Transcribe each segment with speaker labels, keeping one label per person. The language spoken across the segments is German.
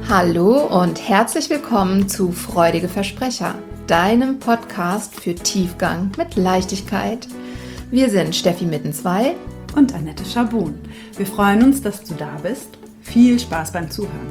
Speaker 1: Hallo und herzlich willkommen zu Freudige Versprecher, deinem Podcast für Tiefgang mit Leichtigkeit. Wir sind Steffi Mittenzweig
Speaker 2: und Annette Schabun. Wir freuen uns, dass du da bist. Viel Spaß beim Zuhören.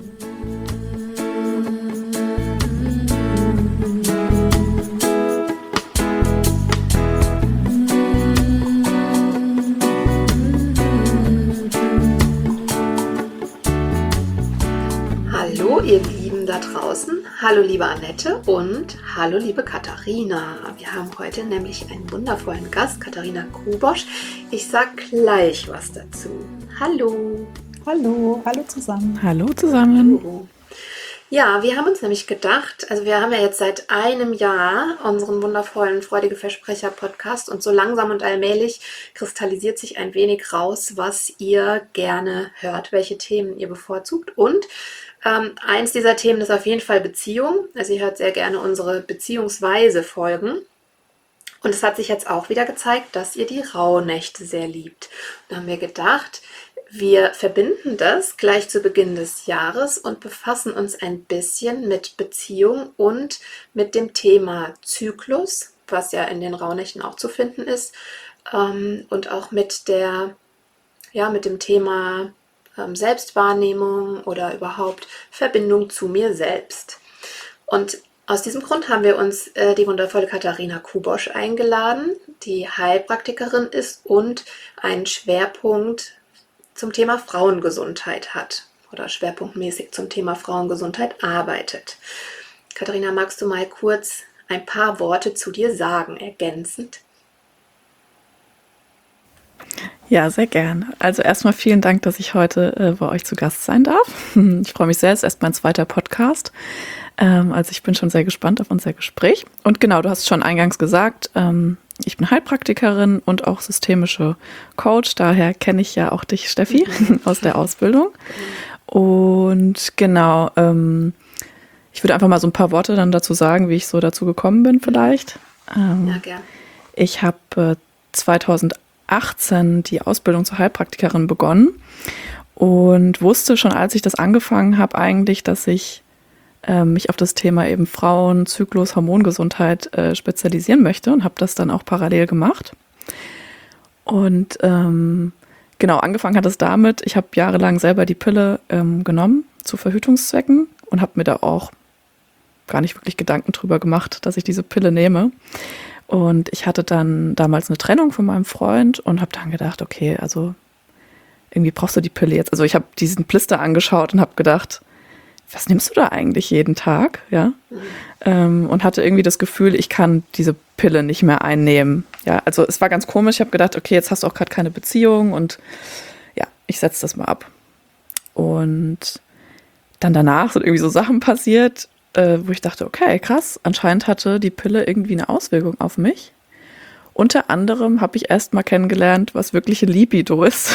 Speaker 1: Hallo ihr Lieben da draußen, hallo liebe Annette und hallo liebe Katharina. Wir haben heute nämlich einen wundervollen Gast, Katharina Kubosch. Ich sag gleich was dazu. Hallo.
Speaker 2: Hallo zusammen.
Speaker 3: Hallo zusammen.
Speaker 1: Hallo. Ja, wir haben uns nämlich gedacht, also wir haben ja jetzt seit einem Jahr unseren wundervollen Freudige Versprecher Podcast und so langsam und allmählich kristallisiert sich ein wenig raus, was ihr gerne hört, welche Themen ihr bevorzugt. Und eins dieser Themen ist auf jeden Fall Beziehung. Also ihr hört sehr gerne unsere Beziehungsweise Folgen. Und es hat sich jetzt auch wieder gezeigt, dass ihr die Rauhnächte sehr liebt. Da haben wir gedacht, wir verbinden das gleich zu Beginn des Jahres und befassen uns ein bisschen mit Beziehung und mit dem Thema Zyklus, was ja in den Rauhnächten auch zu finden ist, und auch mit dem Thema Selbstwahrnehmung oder überhaupt Verbindung zu mir selbst. Und aus diesem Grund haben wir uns die wundervolle Katharina Kubosch eingeladen, die Heilpraktikerin ist und einen Schwerpunkt zum Thema Frauengesundheit hat oder schwerpunktmäßig zum Thema Frauengesundheit arbeitet. Katharina, magst du mal kurz ein paar Worte zu dir sagen, ergänzend?
Speaker 3: Ja, sehr gerne. Also erstmal vielen Dank, dass ich heute bei euch zu Gast sein darf. Ich freue mich sehr, es ist erst mein zweiter Podcast. Also ich bin schon sehr gespannt auf unser Gespräch. Und genau, du hast schon eingangs gesagt, ich bin Heilpraktikerin und auch systemische Coach. Daher kenne ich ja auch dich, Steffi, aus der Ausbildung. Und genau, ich würde einfach mal so ein paar Worte dann dazu sagen, wie ich so dazu gekommen bin vielleicht.
Speaker 1: Ja, gern.
Speaker 3: Ich habe 2018 die Ausbildung zur Heilpraktikerin begonnen und wusste schon, als ich das angefangen habe, eigentlich, dass ich mich auf das Thema eben Frauen, Zyklus, Hormongesundheit spezialisieren möchte und habe das dann auch parallel gemacht. Und genau, angefangen hat es damit, ich habe jahrelang selber die Pille genommen zu Verhütungszwecken und habe mir da auch gar nicht wirklich Gedanken drüber gemacht, dass ich diese Pille nehme. Und ich hatte dann damals eine Trennung von meinem Freund und habe dann gedacht, okay, also irgendwie brauchst du die Pille jetzt. Also ich habe diesen Blister angeschaut und habe gedacht, was nimmst du da eigentlich jeden Tag? Ja? Und hatte irgendwie das Gefühl, ich kann diese Pille nicht mehr einnehmen. Ja, also es war ganz komisch. Ich habe gedacht, okay, jetzt hast du auch gerade keine Beziehung und ja, ich setze das mal ab. Und dann danach sind irgendwie so Sachen passiert, wo ich dachte, okay, krass, anscheinend hatte die Pille irgendwie eine Auswirkung auf mich. Unter anderem habe ich erst mal kennengelernt, was wirkliche Libido ist.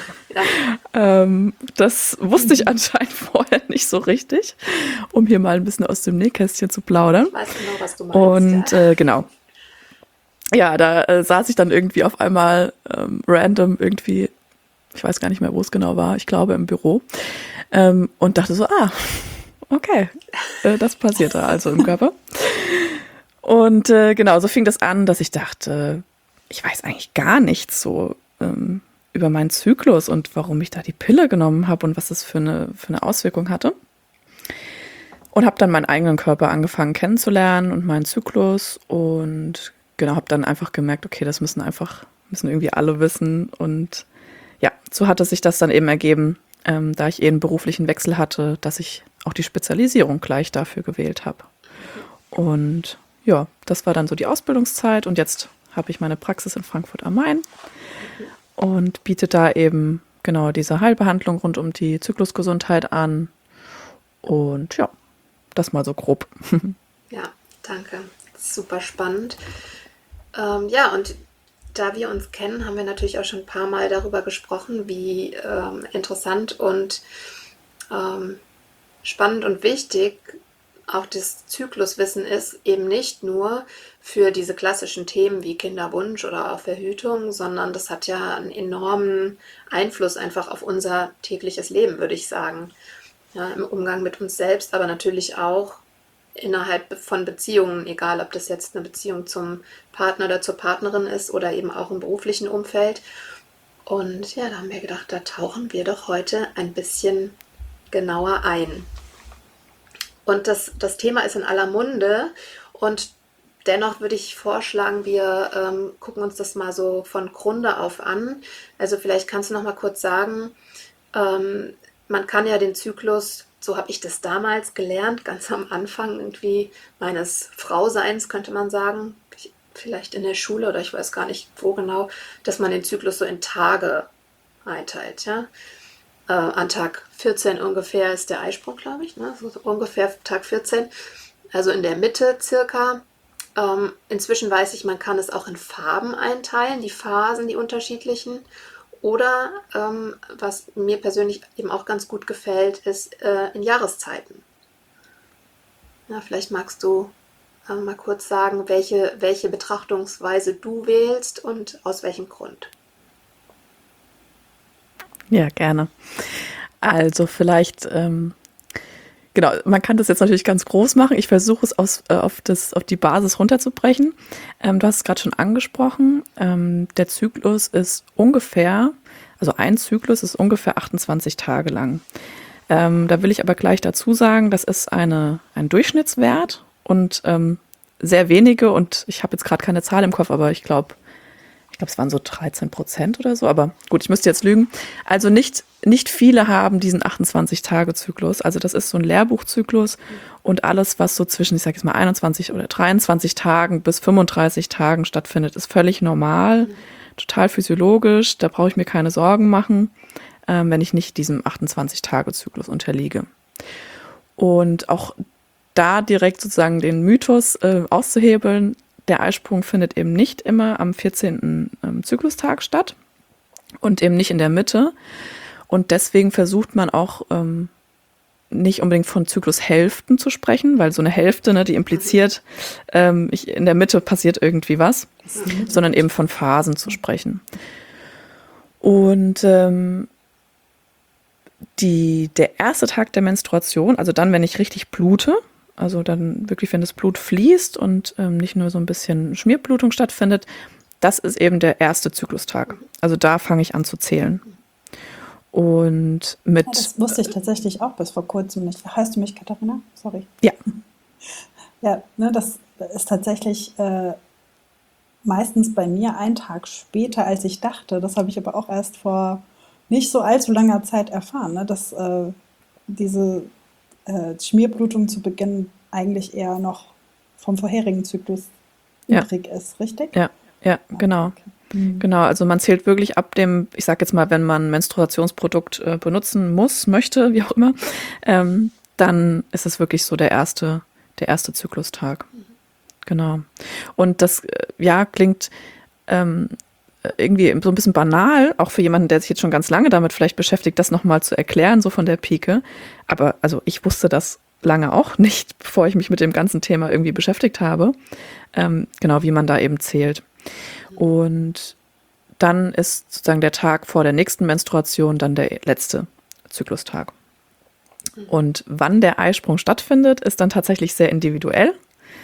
Speaker 3: Ja. Das wusste ich anscheinend vorher nicht so richtig, um hier mal ein bisschen aus dem Nähkästchen zu plaudern.
Speaker 1: Ich weiß genau, was du meinst.
Speaker 3: Und genau. Ja, da saß ich dann irgendwie auf einmal random irgendwie, ich weiß gar nicht mehr, wo es genau war, ich glaube im Büro, und dachte so, okay, das passierte also im Körper. Und genau, so fing das an, dass ich dachte, ich weiß eigentlich gar nichts so über meinen Zyklus und warum ich da die Pille genommen habe und was das für eine Auswirkung hatte. Und habe dann meinen eigenen Körper angefangen kennenzulernen und meinen Zyklus und genau, habe dann einfach gemerkt, okay, das müssen irgendwie alle wissen. Und ja, so hatte sich das dann eben ergeben, da ich einen beruflichen Wechsel hatte, dass ich auch die Spezialisierung gleich dafür gewählt habe. Und ja, das war dann so die Ausbildungszeit und jetzt habe ich meine Praxis in Frankfurt am Main und biete da eben genau diese Heilbehandlung rund um die Zyklusgesundheit an. Und ja, das mal so grob.
Speaker 1: Ja, danke. Super spannend. Ja, und da wir uns kennen, haben wir natürlich auch schon ein paar Mal darüber gesprochen, wie interessant und spannend und wichtig auch das Zykluswissen ist, eben nicht nur für diese klassischen Themen wie Kinderwunsch oder auch Verhütung, sondern das hat ja einen enormen Einfluss einfach auf unser tägliches Leben, würde ich sagen. ja, im Umgang mit uns selbst, aber natürlich auch innerhalb von Beziehungen, egal ob das jetzt eine Beziehung zum Partner oder zur Partnerin ist oder eben auch im beruflichen Umfeld. Und ja, da haben wir gedacht, da tauchen wir doch heute ein bisschen genauer ein. Und das Thema ist in aller Munde und dennoch würde ich vorschlagen, wir gucken uns das mal so von Grunde auf an. Also vielleicht kannst du noch mal kurz sagen, man kann ja den Zyklus, so habe ich das damals gelernt, ganz am Anfang irgendwie meines Frauseins, könnte man sagen, vielleicht in der Schule oder ich weiß gar nicht wo genau, dass man den Zyklus so in Tage einteilt. Ja? An Tag 14 ungefähr ist der Eisprung, glaube ich, ne? So ungefähr Tag 14, also in der Mitte circa. Inzwischen weiß ich, man kann es auch in Farben einteilen, die Phasen, die unterschiedlichen. Oder was mir persönlich eben auch ganz gut gefällt, ist in Jahreszeiten. Ja, vielleicht magst du mal kurz sagen, welche Betrachtungsweise du wählst und aus welchem Grund.
Speaker 3: Ja, gerne. Also vielleicht, genau, man kann das jetzt natürlich ganz groß machen. Ich versuche es auf die Basis runterzubrechen. Du hast es gerade schon angesprochen. Der Zyklus ist ungefähr, also ein Zyklus ist ungefähr 28 Tage lang. Da will ich aber gleich dazu sagen, das ist ein Durchschnittswert und sehr wenige, und ich habe jetzt gerade keine Zahl im Kopf, aber ich glaube, es waren so 13% oder so, aber gut, ich müsste jetzt lügen. Also nicht viele haben diesen 28-Tage-Zyklus. Also das ist so ein Lehrbuchzyklus und alles, was so zwischen, ich sage jetzt mal 21 oder 23 Tagen bis 35 Tagen stattfindet, ist völlig normal, total physiologisch. Da brauche ich mir keine Sorgen machen, wenn ich nicht diesem 28-Tage-Zyklus unterliege. Und auch da direkt sozusagen den Mythos auszuhebeln: der Eisprung findet eben nicht immer am 14. Zyklustag statt und eben nicht in der Mitte. Und deswegen versucht man auch nicht unbedingt von Zyklushälften zu sprechen, weil so eine Hälfte, ne, die impliziert, in der Mitte passiert irgendwie was, sondern eben von Phasen zu sprechen. Und der erste Tag der Menstruation, also dann, wenn ich richtig blute, also dann wirklich, wenn das Blut fließt und nicht nur so ein bisschen Schmierblutung stattfindet, das ist eben der erste Zyklustag. Also da fange ich an zu zählen. Und mit...
Speaker 2: Ja, das wusste ich tatsächlich auch bis vor kurzem nicht. Heißt du mich Katharina? Sorry.
Speaker 3: Ja.
Speaker 2: Ja, ne, das ist tatsächlich meistens bei mir einen Tag später, als ich dachte. Das habe ich aber auch erst vor nicht so allzu langer Zeit erfahren, ne, dass diese Schmierblutung zu Beginn eigentlich eher noch vom vorherigen Zyklus übrig ist, richtig?
Speaker 3: Ja, genau.
Speaker 2: Okay. Mhm.
Speaker 3: Genau, also man zählt wirklich ab dem, ich sage jetzt mal, wenn man ein Menstruationsprodukt benutzen muss, möchte, wie auch immer, dann ist es wirklich so der erste Zyklustag. Genau. Und das, klingt irgendwie so ein bisschen banal, auch für jemanden, der sich jetzt schon ganz lange damit vielleicht beschäftigt, das nochmal zu erklären, so von der Pike. Aber also ich wusste das lange auch nicht, bevor ich mich mit dem ganzen Thema irgendwie beschäftigt habe, genau, wie man da eben zählt. Und dann ist sozusagen der Tag vor der nächsten Menstruation dann der letzte Zyklustag. Und wann der Eisprung stattfindet, ist dann tatsächlich sehr individuell.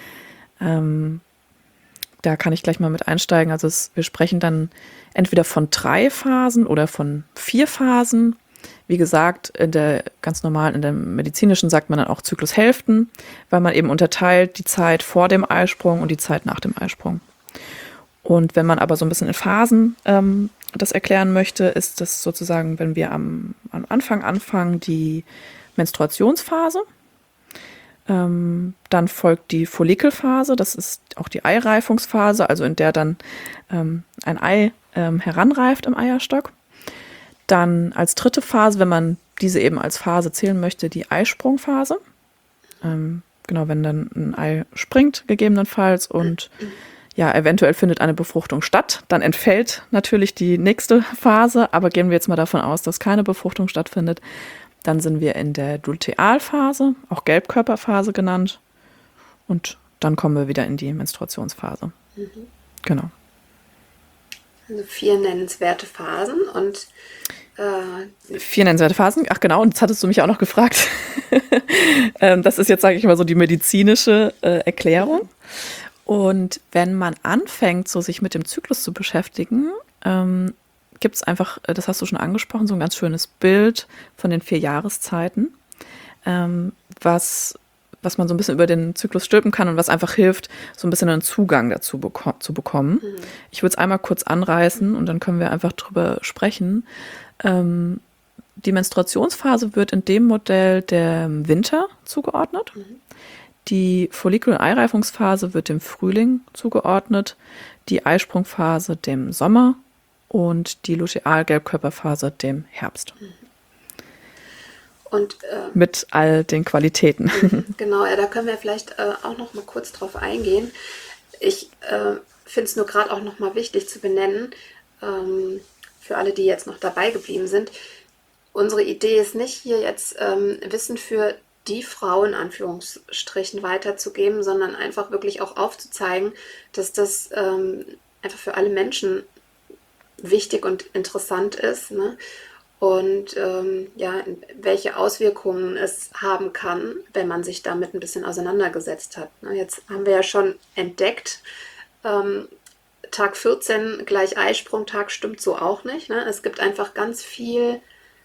Speaker 3: Da kann ich gleich mal mit einsteigen. Also wir sprechen dann entweder von 3 Phasen oder von 4 Phasen. Wie gesagt, in der medizinischen sagt man dann auch Zyklushälften, weil man eben unterteilt die Zeit vor dem Eisprung und die Zeit nach dem Eisprung. Und wenn man aber so ein bisschen in Phasen das erklären möchte, ist das sozusagen, wenn wir am Anfang anfangen, die Menstruationsphase. Dann folgt die Follikelphase, das ist auch die Eireifungsphase, also in der dann ein Ei heranreift im Eierstock. Dann als dritte Phase, wenn man diese eben als Phase zählen möchte, die Eisprungphase. Genau, wenn dann ein Ei springt gegebenenfalls und ja, eventuell findet eine Befruchtung statt, dann entfällt natürlich die nächste Phase, aber gehen wir jetzt mal davon aus, dass keine Befruchtung stattfindet. Dann sind wir in der Lutealphase, auch Gelbkörperphase genannt. Und dann kommen wir wieder in die Menstruationsphase. Genau.
Speaker 1: Also 4 nennenswerte Phasen. Und
Speaker 3: 4 nennenswerte Phasen. Ach genau, und jetzt hattest du mich auch noch gefragt. Das ist jetzt, sage ich mal, so die medizinische Erklärung. Und wenn man anfängt, so sich mit dem Zyklus zu beschäftigen, gibt es einfach, das hast du schon angesprochen, so ein ganz schönes Bild von den 4 Jahreszeiten, was man so ein bisschen über den Zyklus stülpen kann und was einfach hilft, so ein bisschen einen Zugang dazu zu bekommen. Ich würde es einmal kurz anreißen und dann können wir einfach drüber sprechen. Die Menstruationsphase wird in dem Modell dem Winter zugeordnet. Die Follikel- und Eireifungsphase wird dem Frühling zugeordnet, die Eisprungphase dem Sommer und die Lutealgelbkörperphase dem Herbst.
Speaker 1: Und
Speaker 3: mit all den Qualitäten.
Speaker 1: genau, ja, da können wir vielleicht auch noch mal kurz drauf eingehen. Ich finde es nur gerade auch noch mal wichtig zu benennen, für alle, die jetzt noch dabei geblieben sind. Unsere Idee ist nicht, hier jetzt Wissen für die Frau in Anführungsstrichen weiterzugeben, sondern einfach wirklich auch aufzuzeigen, dass das einfach für alle Menschen wichtig und interessant ist, ne? Und welche Auswirkungen es haben kann, wenn man sich damit ein bisschen auseinandergesetzt hat. Ne? Jetzt haben wir ja schon entdeckt, Tag 14 gleich Eisprungtag stimmt so auch nicht. Ne? Es gibt einfach ganz viele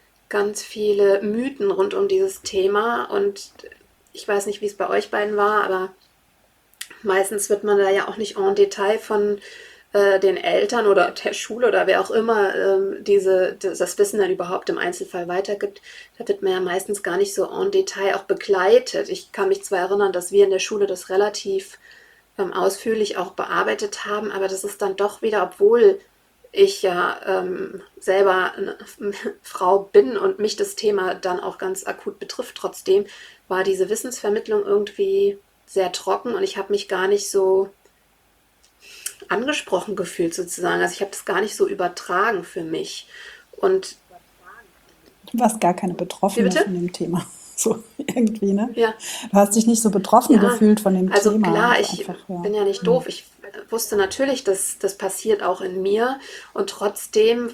Speaker 1: Mythen rund um dieses Thema und ich weiß nicht, wie es bei euch beiden war, aber meistens wird man da ja auch nicht en Detail von den Eltern oder der Schule oder wer auch immer das Wissen dann überhaupt im Einzelfall weitergibt. Da wird man ja meistens gar nicht so en Detail auch begleitet. Ich kann mich zwar erinnern, dass wir in der Schule das relativ ausführlich auch bearbeitet haben, aber das ist dann doch wieder, obwohl ich ja selber eine Frau bin und mich das Thema dann auch ganz akut betrifft, trotzdem war diese Wissensvermittlung irgendwie sehr trocken und ich habe mich gar nicht so angesprochen gefühlt sozusagen. Also ich habe das gar nicht so übertragen für mich. Und
Speaker 2: Du warst gar keine
Speaker 1: wie
Speaker 2: Betroffene
Speaker 1: bitte?
Speaker 2: von dem Thema. So irgendwie, ne?
Speaker 1: Ja,
Speaker 2: Du hast dich nicht so betroffen
Speaker 1: ja.
Speaker 2: gefühlt von dem
Speaker 1: Also
Speaker 2: Thema.
Speaker 1: klar,
Speaker 2: Das ist
Speaker 1: ich
Speaker 2: einfach, ja.
Speaker 1: bin ja nicht doof. Ich wusste natürlich, dass das passiert auch in mir und trotzdem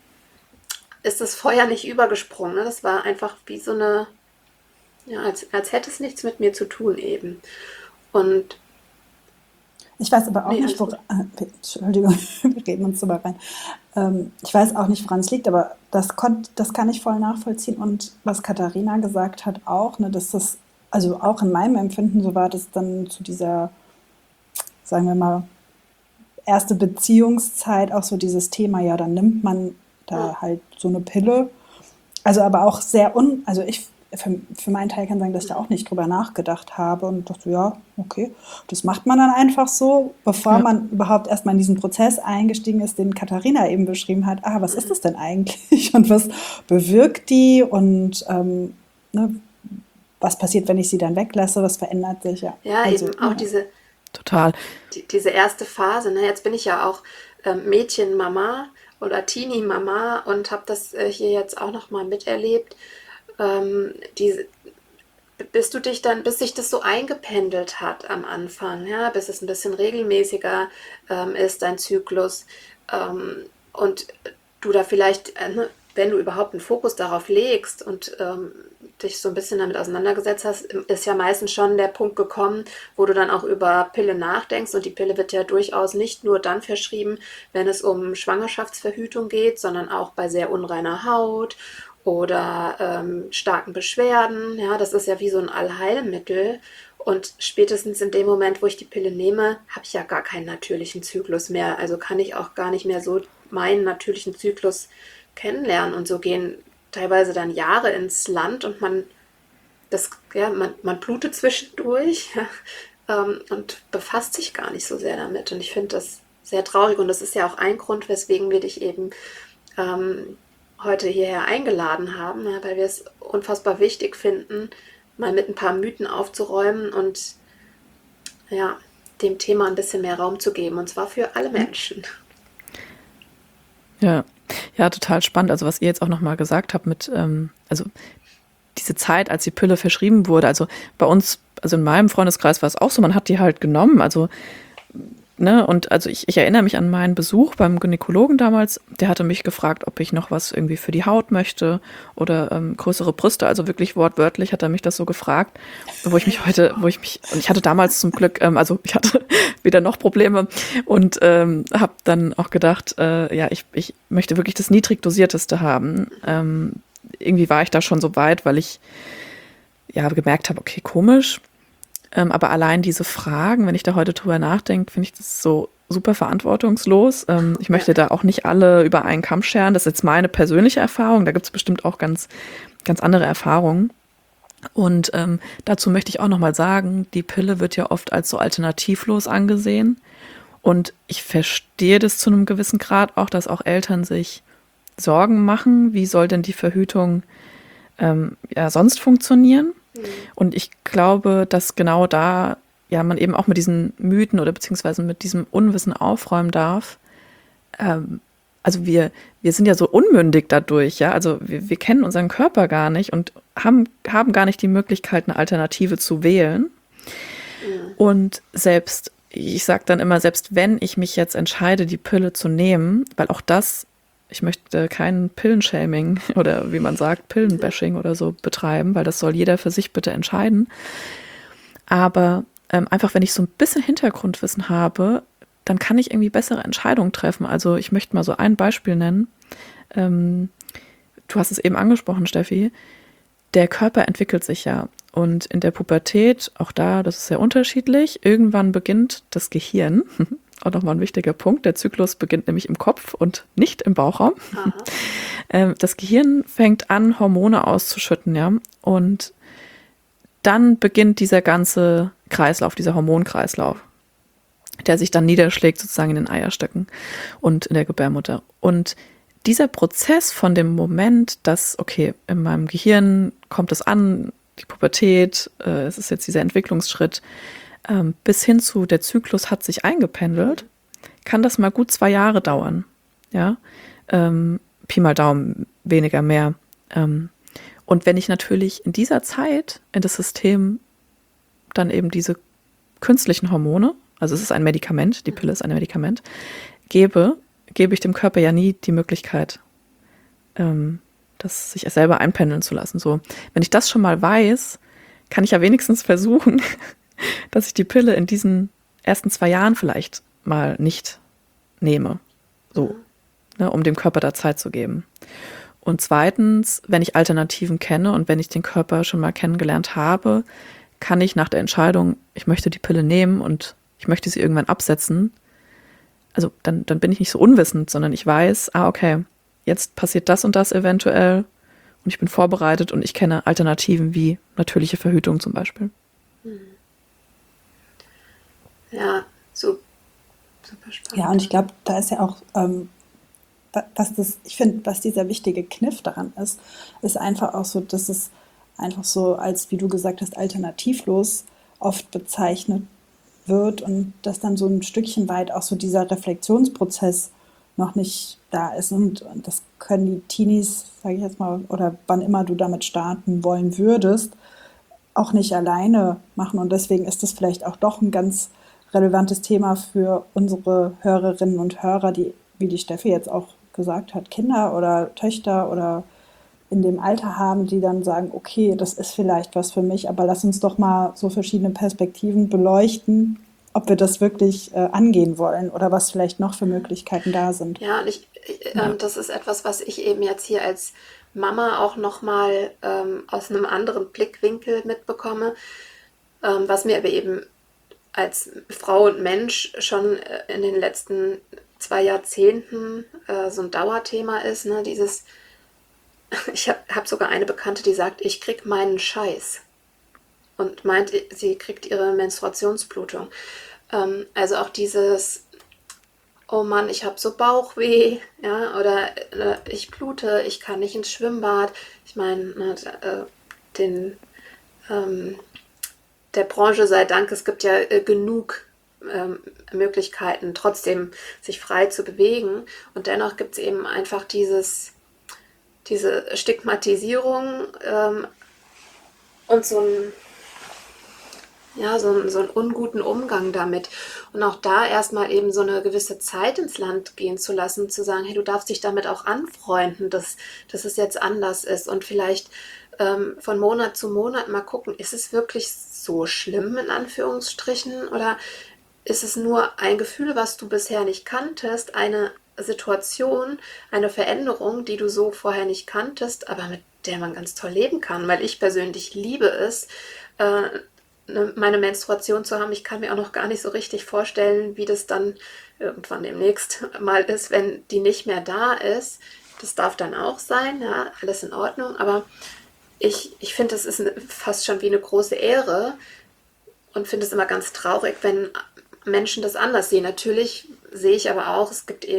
Speaker 1: ist das Feuer nicht übergesprungen. Ne? Das war einfach wie so eine, ja, als hätte es nichts mit mir zu tun eben. Und
Speaker 2: Ich weiß aber auch
Speaker 1: nee,
Speaker 2: nicht,
Speaker 1: alles
Speaker 2: woran,
Speaker 1: gut.
Speaker 2: Entschuldigung, wir reden uns drüber rein. Ich weiß auch nicht, woran es liegt, aber das kann ich voll nachvollziehen. Und was Katharina gesagt hat auch, ne, dass das, also auch in meinem Empfinden so war, dass dann zu dieser, sagen wir mal, erste Beziehungszeit auch so dieses Thema, ja, dann nimmt man
Speaker 1: Ja,
Speaker 2: da halt so eine Pille. Also aber auch also ich für meinen Teil kann sagen, dass ich da auch nicht drüber nachgedacht habe und dachte, ja, okay, das macht man dann einfach so, bevor
Speaker 3: Ja.
Speaker 2: man überhaupt erstmal in diesen Prozess eingestiegen ist, den Katharina eben beschrieben hat. Was ist das denn eigentlich und was bewirkt die und ne, was passiert, wenn ich sie dann weglasse, was verändert sich, ja.
Speaker 1: ja,
Speaker 2: Also,
Speaker 1: eben auch
Speaker 2: ja.
Speaker 3: Total.
Speaker 1: diese erste Phase. Ne? Jetzt bin ich ja auch Mädchenmama oder Teenie-Mama und habe das hier jetzt auch nochmal miterlebt. Diese, bis sich das so eingependelt hat am Anfang, ja, bis es ein bisschen regelmäßiger ist, dein Zyklus. Und du da vielleicht, ne, wenn du überhaupt einen Fokus darauf legst und dich so ein bisschen damit auseinandergesetzt hast, ist ja meistens schon der Punkt gekommen, wo du dann auch über Pille nachdenkst. Und die Pille wird ja durchaus nicht nur dann verschrieben, wenn es um Schwangerschaftsverhütung geht, sondern auch bei sehr unreiner Haut oder starken Beschwerden. Ja, das ist ja wie so ein Allheilmittel. Und spätestens in dem Moment, wo ich die Pille nehme, habe ich ja gar keinen natürlichen Zyklus mehr. Also kann ich auch gar nicht mehr so meinen natürlichen Zyklus kennenlernen. Und so gehen teilweise dann Jahre ins Land und man blutet zwischendurch und befasst sich gar nicht so sehr damit. Und ich finde das sehr traurig. Und das ist ja auch ein Grund, weswegen wir dich eben heute hierher eingeladen haben, ja, weil wir es unfassbar wichtig finden, mal mit ein paar Mythen aufzuräumen und ja, dem Thema ein bisschen mehr Raum zu geben, und zwar für alle Menschen.
Speaker 3: Ja. Ja, total spannend. Also was ihr jetzt auch nochmal gesagt habt mit, also diese Zeit, als die Pille verschrieben wurde, also bei uns, also in meinem Freundeskreis war es auch so, man hat die halt genommen, also ne, und also ich erinnere mich an meinen Besuch beim Gynäkologen damals, der hatte mich gefragt, ob ich noch was irgendwie für die Haut möchte oder größere Brüste, also wirklich wortwörtlich hat er mich das so gefragt, und ich hatte damals zum Glück, also ich hatte wieder noch Probleme und habe dann auch gedacht, ja, ich möchte wirklich das niedrig dosierteste haben. Irgendwie war ich da schon so weit, weil ich ja gemerkt habe, okay, komisch. Aber allein diese Fragen, wenn ich da heute drüber nachdenke, finde ich das so super verantwortungslos. Ich möchte da auch nicht alle über einen Kamm scheren. Das ist jetzt meine persönliche Erfahrung. Da gibt es bestimmt auch ganz, ganz andere Erfahrungen. Und dazu möchte ich auch nochmal sagen, die Pille wird ja oft als so alternativlos angesehen. Und ich verstehe das zu einem gewissen Grad auch, dass auch Eltern sich Sorgen machen. Wie soll denn die Verhütung ja sonst funktionieren? Und ich glaube, dass genau da ja man eben auch mit diesen Mythen oder beziehungsweise mit diesem Unwissen aufräumen darf. Also wir sind ja so unmündig dadurch, ja. Also wir kennen unseren Körper gar nicht und haben gar nicht die Möglichkeit, eine Alternative zu wählen. Und ich sage dann immer, selbst wenn ich mich jetzt entscheide, die Pille zu nehmen, weil auch das, ich möchte kein Pillenshaming oder wie man sagt, Pillenbashing oder so betreiben, weil das soll jeder für sich bitte entscheiden. Aber einfach, wenn ich so ein bisschen Hintergrundwissen habe, dann kann ich irgendwie bessere Entscheidungen treffen. Also ich möchte mal so ein Beispiel nennen. Du hast es eben angesprochen, Steffi. Der Körper entwickelt sich ja. Und in der Pubertät, auch da, das ist sehr unterschiedlich, irgendwann beginnt das Gehirn, auch nochmal ein wichtiger Punkt, der Zyklus beginnt nämlich im Kopf und nicht im Bauchraum. Das Gehirn fängt an, Hormone auszuschütten, ja. Und dann beginnt dieser ganze Kreislauf, dieser Hormonkreislauf, der sich dann niederschlägt sozusagen in den Eierstöcken und in der Gebärmutter. Und dieser Prozess von dem Moment, dass, okay, in meinem Gehirn kommt es an, die Pubertät, es ist jetzt dieser Entwicklungsschritt, bis hin zu der Zyklus hat sich eingependelt, kann das mal gut 2 Jahre dauern. Ja, Pi mal Daumen, weniger, mehr. Und wenn ich natürlich in dieser Zeit in das System dann eben diese künstlichen Hormone, also es ist ein Medikament, die Pille ist ein Medikament, gebe ich dem Körper ja nie die Möglichkeit, das sich selber einpendeln zu lassen. So, wenn ich das schon mal weiß, kann ich ja wenigstens versuchen, dass ich die Pille in diesen ersten 2 Jahren vielleicht mal nicht nehme. So, ne, um dem Körper da Zeit zu geben. Und zweitens, wenn ich Alternativen kenne und wenn ich den Körper schon mal kennengelernt habe, kann ich nach der Entscheidung, ich möchte die Pille nehmen und ich möchte sie irgendwann absetzen, also dann bin ich nicht so unwissend, sondern ich weiß, okay, jetzt passiert das und das eventuell und ich bin vorbereitet und ich kenne Alternativen wie natürliche Verhütung zum Beispiel.
Speaker 1: Ja, super spannend.
Speaker 2: Ja, und ich glaube, da ist ja auch, ich finde, was dieser wichtige Kniff daran ist einfach auch so, dass es einfach so als, wie du gesagt hast, alternativlos oft bezeichnet wird und dass dann so ein Stückchen weit auch so dieser Reflexionsprozess noch nicht da ist. Und das können die Teenies, sage ich jetzt mal, oder wann immer du damit starten wollen würdest, auch nicht alleine machen. Und deswegen ist das vielleicht auch doch ein ganz relevantes Thema für unsere Hörerinnen und Hörer, die, wie die Steffi jetzt auch gesagt hat, Kinder oder Töchter oder in dem Alter haben, die dann sagen, okay, das ist vielleicht was für mich, aber lass uns doch mal so verschiedene Perspektiven beleuchten, ob wir das wirklich angehen wollen oder was vielleicht noch für Möglichkeiten da sind.
Speaker 1: Ja, und das ist etwas, was ich eben jetzt hier als Mama auch nochmal aus einem anderen Blickwinkel mitbekomme, was mir aber eben als Frau und Mensch schon in den letzten 2 Jahrzehnten so ein Dauerthema ist, ne? Ich hab sogar eine Bekannte, die sagt, ich krieg meinen Scheiß und meint, sie kriegt ihre Menstruationsblutung. Also auch dieses, oh Mann, ich habe so Bauchweh, ja, oder ich blute, ich kann nicht ins Schwimmbad. Ich meine, der Branche sei Dank, es gibt ja genug Möglichkeiten, trotzdem sich frei zu bewegen. Und dennoch gibt es eben einfach diese Stigmatisierung und so einen unguten Umgang damit. Und auch da erstmal eben so eine gewisse Zeit ins Land gehen zu lassen, zu sagen, hey, du darfst dich damit auch anfreunden, dass es jetzt anders ist und vielleicht von Monat zu Monat mal gucken, ist es wirklich so schlimm in Anführungsstrichen oder ist es nur ein Gefühl, was du bisher nicht kanntest, eine Situation, eine Veränderung, die du so vorher nicht kanntest, aber mit der man ganz toll leben kann, weil ich persönlich liebe es, meine Menstruation zu haben. Ich kann mir auch noch gar nicht so richtig vorstellen, wie das dann irgendwann demnächst mal ist, wenn die nicht mehr da ist. Das darf dann auch sein, ja, alles in Ordnung, aber ich finde, das ist fast schon wie eine große Ehre und finde es immer ganz traurig, wenn Menschen das anders sehen. Natürlich sehe ich aber auch,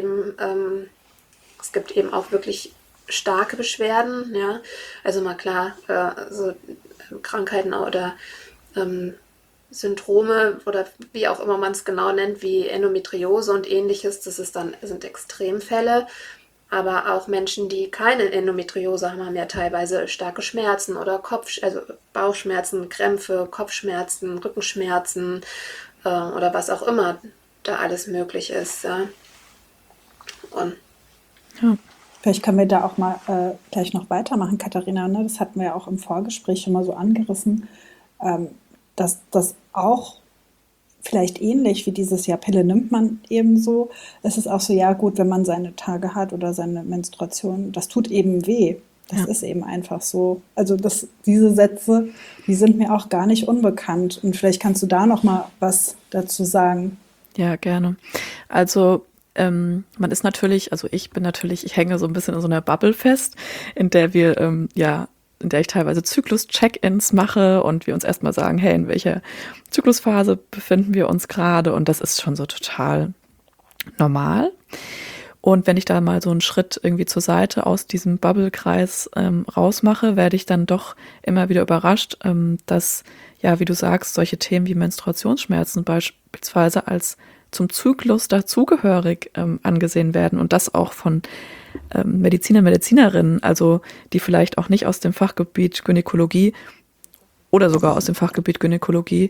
Speaker 1: es gibt eben auch wirklich starke Beschwerden, ja. Also mal klar, so Krankheiten oder Syndrome oder wie auch immer man es genau nennt, wie Endometriose und ähnliches, sind Extremfälle. Aber auch Menschen, die keine Endometriose haben, haben ja teilweise starke Schmerzen oder also Bauchschmerzen, Krämpfe, Kopfschmerzen, Rückenschmerzen oder was auch immer da alles möglich ist. Ja. Und
Speaker 3: Ja.
Speaker 2: Vielleicht können wir da auch mal gleich noch weitermachen, Katharina. Ne? Das hatten wir ja auch im Vorgespräch schon mal so angerissen, dass das auch vielleicht ähnlich wie dieses Jahr Pille nimmt man eben so. Es ist auch so, ja gut, wenn man seine Tage hat oder seine Menstruation, das tut eben weh. Das
Speaker 3: Ja.
Speaker 2: ist eben einfach so. Also diese Sätze, die sind mir auch gar nicht unbekannt. Und vielleicht kannst du da noch mal was dazu sagen.
Speaker 3: Ja, gerne. Also man ist natürlich, also ich hänge so ein bisschen in so einer Bubble fest, in der in der ich teilweise Zyklus-Check-ins mache und wir uns erstmal sagen, hey, in welcher Zyklusphase befinden wir uns gerade? Und das ist schon so total normal. Und wenn ich da mal so einen Schritt irgendwie zur Seite aus diesem Bubble-Kreis rausmache, werde ich dann doch immer wieder überrascht, dass, ja, wie du sagst, solche Themen wie Menstruationsschmerzen beispielsweise als zum Zyklus dazugehörig angesehen werden und das auch von Mediziner, Medizinerinnen, also die vielleicht auch nicht aus dem Fachgebiet Gynäkologie oder sogar aus dem Fachgebiet Gynäkologie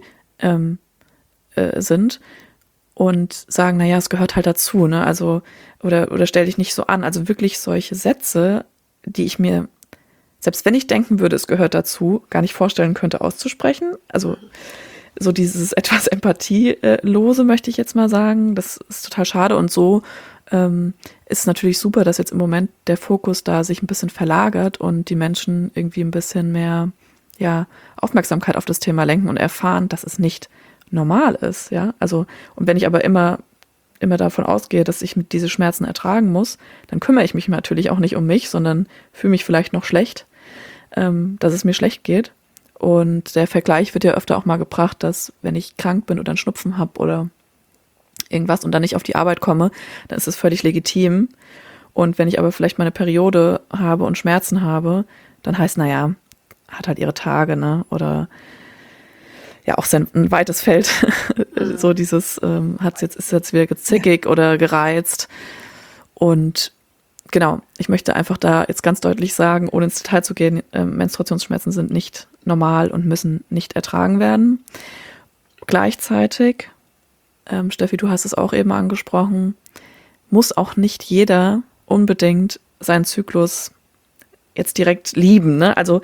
Speaker 3: sind und sagen, naja, es gehört halt dazu, ne? Also, oder stell dich nicht so an. Also wirklich solche Sätze, die ich mir, selbst wenn ich denken würde, es gehört dazu, gar nicht vorstellen könnte auszusprechen. Also so dieses etwas empathielose, möchte ich jetzt mal sagen. Das ist total schade und so ist natürlich super, dass jetzt im Moment der Fokus da sich ein bisschen verlagert und die Menschen irgendwie ein bisschen mehr Aufmerksamkeit auf das Thema lenken und erfahren, dass es nicht normal ist, ja. Also, und wenn ich aber immer davon ausgehe, dass ich mit diese Schmerzen ertragen muss, dann kümmere ich mich natürlich auch nicht um mich, sondern fühle mich vielleicht noch schlecht, dass es mir schlecht geht. Und der Vergleich wird ja öfter auch mal gebracht, dass wenn ich krank bin oder einen Schnupfen habe oder irgendwas und dann nicht auf die Arbeit komme, dann ist es völlig legitim. Und wenn ich aber vielleicht mal eine Periode habe und Schmerzen habe, dann heißt, naja, hat halt ihre Tage, ne? Oder ja, auch ein weites Feld. So dieses, ist jetzt wieder zickig oder gereizt. Und genau, ich möchte einfach da jetzt ganz deutlich sagen, ohne ins Detail zu gehen, Menstruationsschmerzen sind nicht normal und müssen nicht ertragen werden. Gleichzeitig, Steffi, du hast es auch eben angesprochen, muss auch nicht jeder unbedingt seinen Zyklus jetzt direkt lieben, ne? Also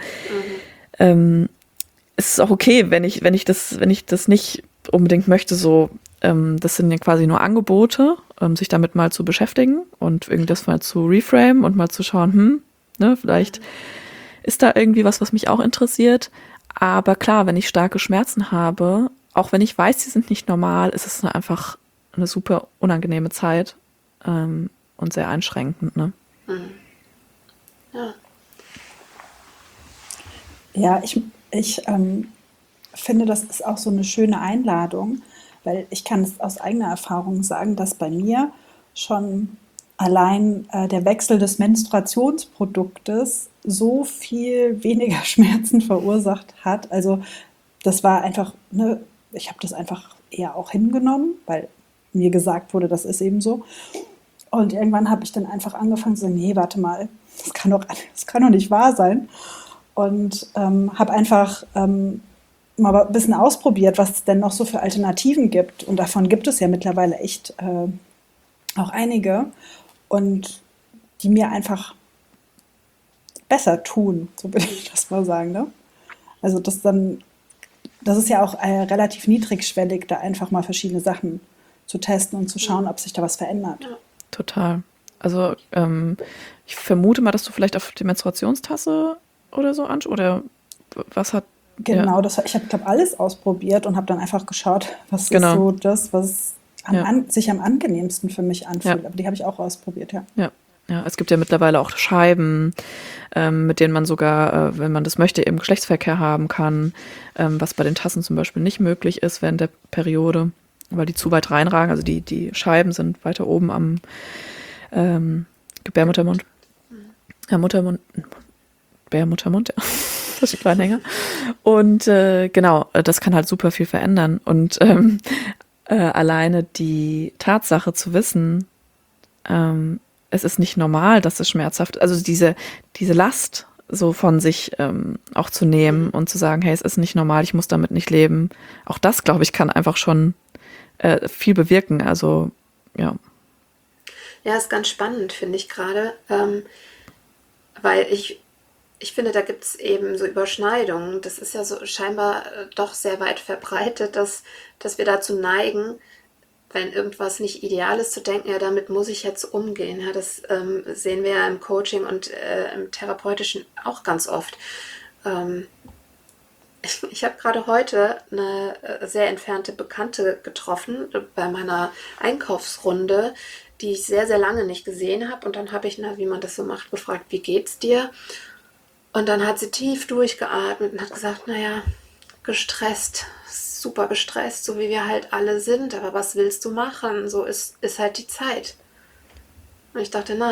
Speaker 3: es ist auch okay, wenn ich das nicht unbedingt möchte, so das sind ja quasi nur Angebote, sich damit mal zu beschäftigen und irgendwie das mal zu reframen und mal zu schauen, ne, vielleicht ist da irgendwie was mich auch interessiert. Aber klar, wenn ich starke Schmerzen habe, auch wenn ich weiß, sie sind nicht normal, ist es einfach eine super unangenehme Zeit und sehr einschränkend, ne?
Speaker 1: ja.
Speaker 2: Ja, ich finde, das ist auch so eine schöne Einladung, weil ich kann es aus eigener Erfahrung sagen, dass bei mir schon allein der Wechsel des Menstruationsproduktes so viel weniger Schmerzen verursacht hat. Also das war einfach, ne, ich habe das einfach eher auch hingenommen, weil mir gesagt wurde, das ist eben so. Und irgendwann habe ich dann einfach angefangen zu sagen, nee, warte mal, das kann doch nicht wahr sein. Und habe einfach mal ein bisschen ausprobiert, was es denn noch so für Alternativen gibt. Und davon gibt es ja mittlerweile echt auch einige. Und die mir einfach besser tun, so würde ich das mal sagen. Ne? Also das ist ja auch relativ niedrigschwellig, da einfach mal verschiedene Sachen zu testen und zu schauen, ob sich da was verändert.
Speaker 1: Ja.
Speaker 3: Total. Also ich vermute mal, dass du vielleicht auf die Menstruationstasse oder so anschaust. Oder was hat. Ja,
Speaker 2: Genau, ich habe, glaube alles ausprobiert und habe dann einfach geschaut, was ist
Speaker 3: genau.
Speaker 2: so das, was
Speaker 3: Ja,
Speaker 2: sich am angenehmsten für mich
Speaker 3: ja,
Speaker 2: anfühlt. Aber die habe ich auch ausprobiert, ja.
Speaker 3: ja. Ja, es gibt ja mittlerweile auch Scheiben, mit denen man sogar, wenn man das möchte, eben Geschlechtsverkehr haben kann, was bei den Tassen zum Beispiel nicht möglich ist während der Periode, weil die zu weit reinragen. Also die Scheiben sind weiter oben am Gebärmuttermund. Muttermund, Gebärmuttermund, ja. Das ist ein Anhänger. Und genau, das kann halt super viel verändern. Und alleine die Tatsache zu wissen, es ist nicht normal, dass es schmerzhaft ist. Also diese Last so von sich auch zu nehmen und zu sagen, hey, es ist nicht normal, ich muss damit nicht leben. Auch das, glaube ich, kann einfach schon viel bewirken. Also, ja.
Speaker 1: Ja, ist ganz spannend, finde ich gerade, weil ich finde, da gibt es eben so Überschneidungen. Das ist ja so scheinbar doch sehr weit verbreitet, dass wir dazu neigen, wenn irgendwas nicht ideal ist, zu denken, ja, damit muss ich jetzt umgehen. Ja, das sehen wir ja im Coaching und im Therapeutischen auch ganz oft. Ähm, ich habe gerade heute eine sehr entfernte Bekannte getroffen bei meiner Einkaufsrunde, die ich sehr, sehr lange nicht gesehen habe. Und dann habe ich, na, wie man das so macht, gefragt, wie geht's dir? Und dann hat sie tief durchgeatmet und hat gesagt, naja, gestresst, super gestresst, so wie wir halt alle sind. Aber was willst du machen? So ist halt die Zeit. Und ich dachte,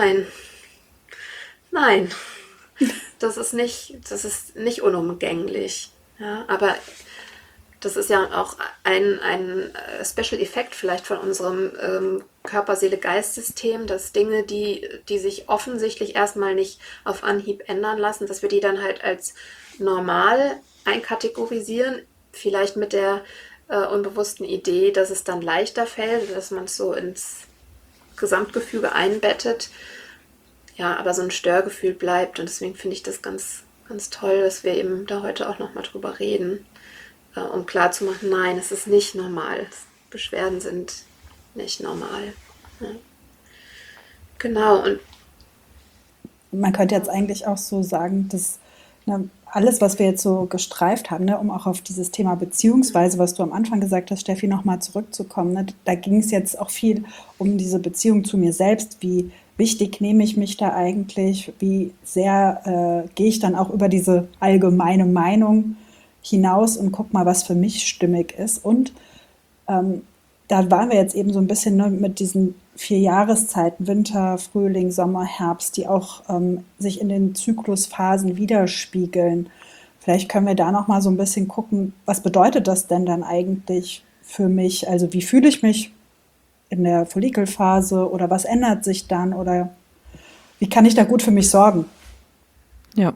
Speaker 1: nein, das ist nicht unumgänglich. Ja, aber das ist ja auch ein Special Effekt vielleicht von unserem Körper-Seele-Geist-System, dass Dinge, die sich offensichtlich erstmal nicht auf Anhieb ändern lassen, dass wir die dann halt als normal einkategorisieren, vielleicht mit der unbewussten Idee, dass es dann leichter fällt, dass man es so ins Gesamtgefüge einbettet. Ja, aber so ein Störgefühl bleibt und deswegen finde ich das ganz, ganz toll, dass wir eben da heute auch nochmal drüber reden, um klarzumachen, nein, es ist nicht normal. Beschwerden sind nicht normal. Ja. Genau, und
Speaker 2: Man könnte jetzt eigentlich auch so sagen, dass alles, was wir jetzt so gestreift haben, ne, um auch auf dieses Thema beziehungsweise, was du am Anfang gesagt hast, Steffi, nochmal zurückzukommen, ne, da ging es jetzt auch viel um diese Beziehung zu mir selbst. Wie wichtig nehme ich mich da eigentlich? Wie sehr gehe ich dann auch über diese allgemeine Meinung hinaus und guck mal, was für mich stimmig ist. Und da waren wir jetzt eben so ein bisschen, ne, mit diesen 4 Jahreszeiten, Winter, Frühling, Sommer, Herbst, die auch sich in den Zyklusphasen widerspiegeln. Vielleicht können wir da noch mal so ein bisschen gucken, was bedeutet das denn dann eigentlich für mich? Also wie fühle ich mich in der Follikelphase oder was ändert sich dann oder wie kann ich da gut für mich sorgen?
Speaker 3: Ja.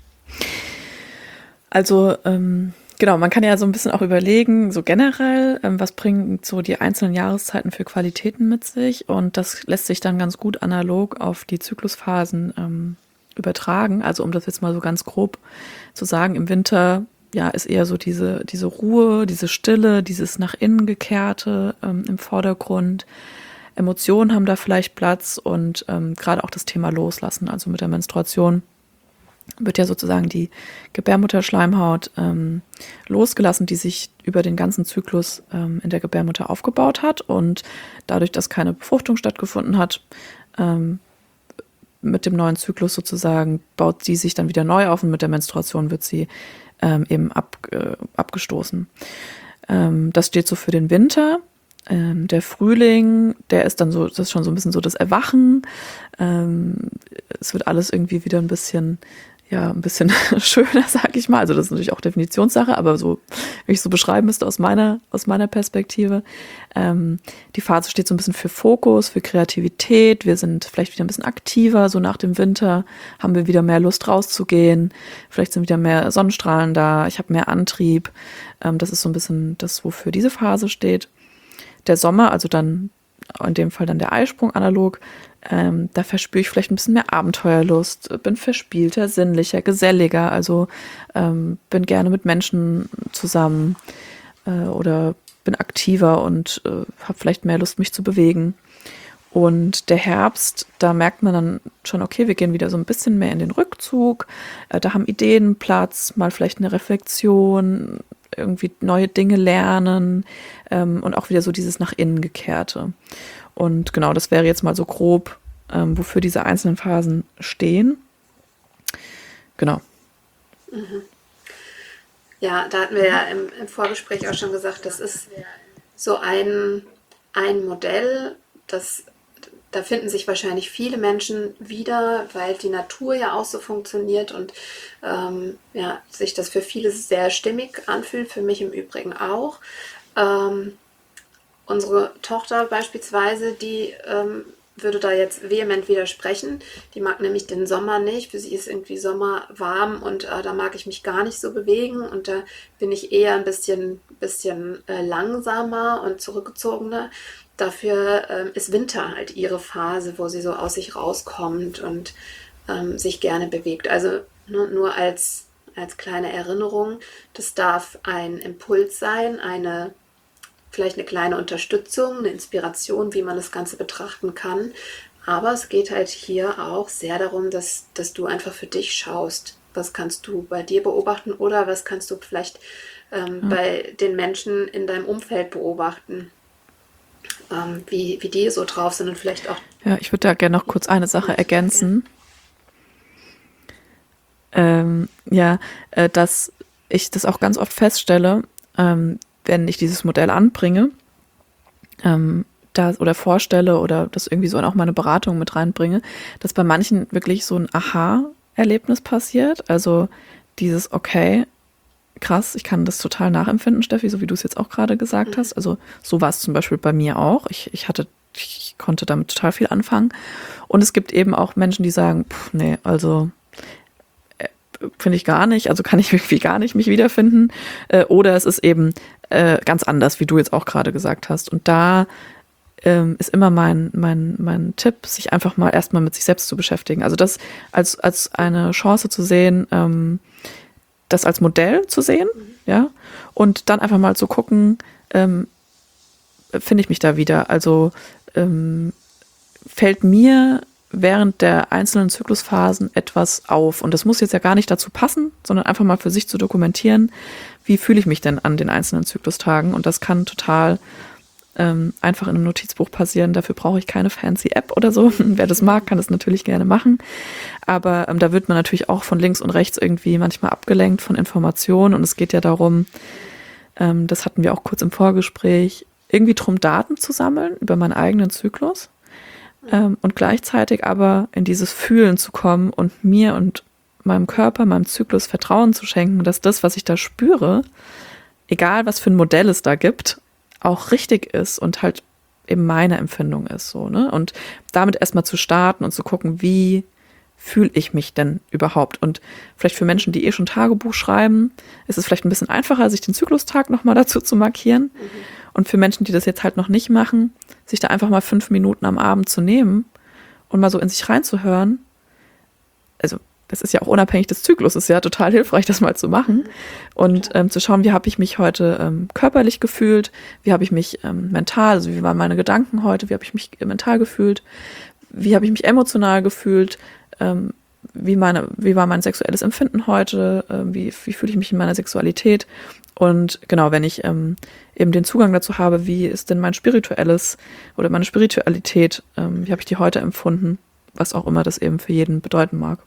Speaker 3: Also, genau, man kann ja so ein bisschen auch überlegen, so generell, was bringen so die einzelnen Jahreszeiten für Qualitäten mit sich? Und das lässt sich dann ganz gut analog auf die Zyklusphasen übertragen. Also um das jetzt mal so ganz grob zu sagen, im Winter ja ist eher so diese Ruhe, diese Stille, dieses nach innen gekehrte im Vordergrund. Emotionen haben da vielleicht Platz und gerade auch das Thema Loslassen, also mit der Menstruation wird ja sozusagen die Gebärmutterschleimhaut losgelassen, die sich über den ganzen Zyklus in der Gebärmutter aufgebaut hat. Und dadurch, dass keine Befruchtung stattgefunden hat, mit dem neuen Zyklus sozusagen, baut die sich dann wieder neu auf und mit der Menstruation wird sie eben abgestoßen. Das steht so für den Winter. Der Frühling, der ist dann so, das ist schon so ein bisschen so das Erwachen. Es wird alles irgendwie wieder ein bisschen ja, ein bisschen schöner, sag ich mal. Also das ist natürlich auch Definitionssache, aber so, wenn ich so beschreiben müsste aus meiner Perspektive. Die Phase steht so ein bisschen für Fokus, für Kreativität. Wir sind vielleicht wieder ein bisschen aktiver. So nach dem Winter haben wir wieder mehr Lust rauszugehen. Vielleicht sind wieder mehr Sonnenstrahlen da. Ich habe mehr Antrieb. Das ist so ein bisschen das, wofür diese Phase steht. Der Sommer, also dann in dem Fall dann der Eisprung analog, da verspüre ich vielleicht ein bisschen mehr Abenteuerlust, bin verspielter, sinnlicher, geselliger, also bin gerne mit Menschen zusammen oder bin aktiver und habe vielleicht mehr Lust, mich zu bewegen. Und der Herbst, da merkt man dann schon, okay, wir gehen wieder so ein bisschen mehr in den Rückzug, da haben Ideen Platz, mal vielleicht eine Reflexion, irgendwie neue Dinge lernen und auch wieder so dieses nach innen gekehrte. Und genau, das wäre jetzt mal so grob, wofür diese einzelnen Phasen stehen. Genau.
Speaker 1: Ja, da hatten wir ja im Vorgespräch auch schon gesagt, das ist so ein Modell, da finden sich wahrscheinlich viele Menschen wieder, weil die Natur ja auch so funktioniert und ja, sich das für viele sehr stimmig anfühlt, für mich im Übrigen auch. Unsere Tochter beispielsweise, die würde da jetzt vehement widersprechen. Die mag nämlich den Sommer nicht. Für sie ist irgendwie Sommer warm und da mag ich mich gar nicht so bewegen. Und da bin ich eher ein bisschen langsamer und zurückgezogener. Dafür ist Winter halt ihre Phase, wo sie so aus sich rauskommt und sich gerne bewegt. Also nur als kleine Erinnerung, das darf ein Impuls sein, vielleicht eine kleine Unterstützung, eine Inspiration, wie man das Ganze betrachten kann. Aber es geht halt hier auch sehr darum, dass du einfach für dich schaust. Was kannst du bei dir beobachten oder was kannst du vielleicht bei den Menschen in deinem Umfeld beobachten, wie die so drauf sind und vielleicht auch.
Speaker 3: Ja, ich würde da gerne noch kurz eine Sache ergänzen. Dass ich das auch ganz oft feststelle, wenn ich dieses Modell anbringe, oder vorstelle oder das irgendwie so in auch meine Beratung mit reinbringe, dass bei manchen wirklich so ein Aha-Erlebnis passiert. Also dieses, okay, krass, ich kann das total nachempfinden, Steffi, so wie du es jetzt auch gerade gesagt hast. Also so war es zum Beispiel bei mir auch. Ich konnte damit total viel anfangen. Und es gibt eben auch Menschen, die sagen, nee, also finde ich gar nicht, also kann ich irgendwie gar nicht mich wiederfinden. Oder es ist eben ganz anders, wie du jetzt auch gerade gesagt hast. Und da ist immer mein Tipp, sich einfach mal erstmal mit sich selbst zu beschäftigen. Also das als eine Chance zu sehen, das als Modell zu sehen, ja, und dann einfach mal zu gucken, finde ich mich da wieder. Also fällt mir während der einzelnen Zyklusphasen etwas auf. Und das muss jetzt ja gar nicht dazu passen, sondern einfach mal für sich zu dokumentieren, wie fühle ich mich denn an den einzelnen Zyklustagen. Und das kann total einfach in einem Notizbuch passieren. Dafür brauche ich keine fancy App oder so. Wer das mag, kann das natürlich gerne machen. Aber da wird man natürlich auch von links und rechts irgendwie manchmal abgelenkt von Informationen. Und es geht ja darum, das hatten wir auch kurz im Vorgespräch, irgendwie drum Daten zu sammeln über meinen eigenen Zyklus. Und gleichzeitig aber in dieses Fühlen zu kommen und mir und meinem Körper, meinem Zyklus Vertrauen zu schenken, dass das, was ich da spüre, egal was für ein Modell es da gibt, auch richtig ist und halt eben meine Empfindung ist, so, ne? Und damit erstmal zu starten und zu gucken, wie fühle ich mich denn überhaupt? Und vielleicht für Menschen, die schon Tagebuch schreiben, ist es vielleicht ein bisschen einfacher, sich den Zyklustag nochmal dazu zu markieren. Und für Menschen, die das jetzt halt noch nicht machen, sich da einfach mal 5 Minuten am Abend zu nehmen und mal so in sich reinzuhören. Also das ist ja auch unabhängig des Zyklus, ist ja total hilfreich, das mal zu machen. Und zu schauen, wie habe ich mich heute körperlich gefühlt, wie habe ich mich mental, also wie waren meine Gedanken heute, wie habe ich mich mental gefühlt, wie habe ich mich emotional gefühlt, wie war mein sexuelles Empfinden heute, wie fühle ich mich in meiner Sexualität. Und genau, wenn ich eben den Zugang dazu habe, wie ist denn mein spirituelles oder meine Spiritualität, wie habe ich die heute empfunden, was auch immer das eben für jeden bedeuten mag.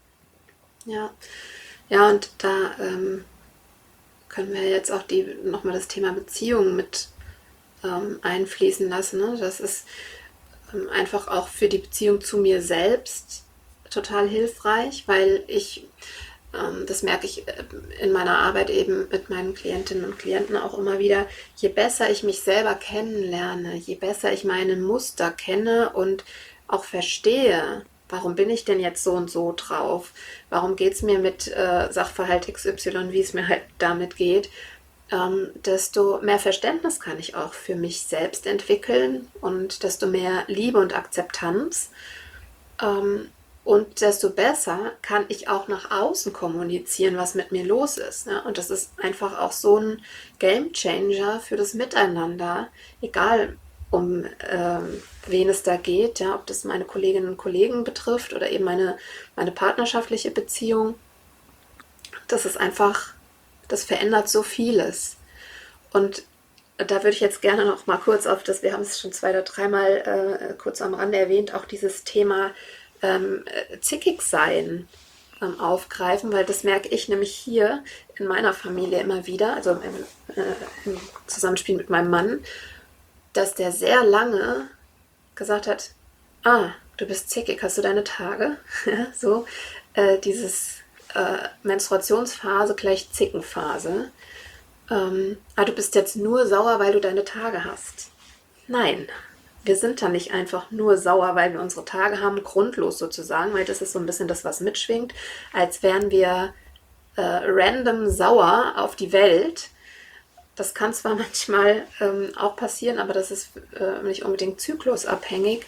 Speaker 1: Ja, und da können wir jetzt auch nochmal das Thema Beziehung mit einfließen lassen. Ne? Das ist einfach auch für die Beziehung zu mir selbst total hilfreich, weil das merke ich in meiner Arbeit eben mit meinen Klientinnen und Klienten auch immer wieder, je besser ich mich selber kennenlerne, je besser ich meine Muster kenne und auch verstehe, warum bin ich denn jetzt so und so drauf, warum geht es mir mit Sachverhalt XY, wie es mir halt damit geht, desto mehr Verständnis kann ich auch für mich selbst entwickeln und desto mehr Liebe und Akzeptanz. Und desto besser kann ich auch nach außen kommunizieren, was mit mir los ist. Ne? Und das ist einfach auch so ein Gamechanger für das Miteinander, egal um wen es da geht, ja, ob das meine Kolleginnen und Kollegen betrifft oder eben meine partnerschaftliche Beziehung. Das ist einfach, das verändert so vieles. Und da würde ich jetzt gerne noch mal kurz auf das, wir haben es schon 2 oder 3 Mal kurz am Rande erwähnt, auch dieses Thema zickig sein aufgreifen, weil das merke ich nämlich hier in meiner Familie immer wieder, also im Zusammenspiel mit meinem Mann, dass der sehr lange gesagt hat, du bist zickig, hast du deine Tage? Ja, so, dieses Menstruationsphase gleich Zickenphase. Du bist jetzt nur sauer, weil du deine Tage hast. Nein, wir sind da nicht einfach nur sauer, weil wir unsere Tage haben, grundlos sozusagen, weil das ist so ein bisschen das, was mitschwingt, als wären wir random sauer auf die Welt. Das kann zwar manchmal auch passieren, aber das ist nicht unbedingt zyklusabhängig.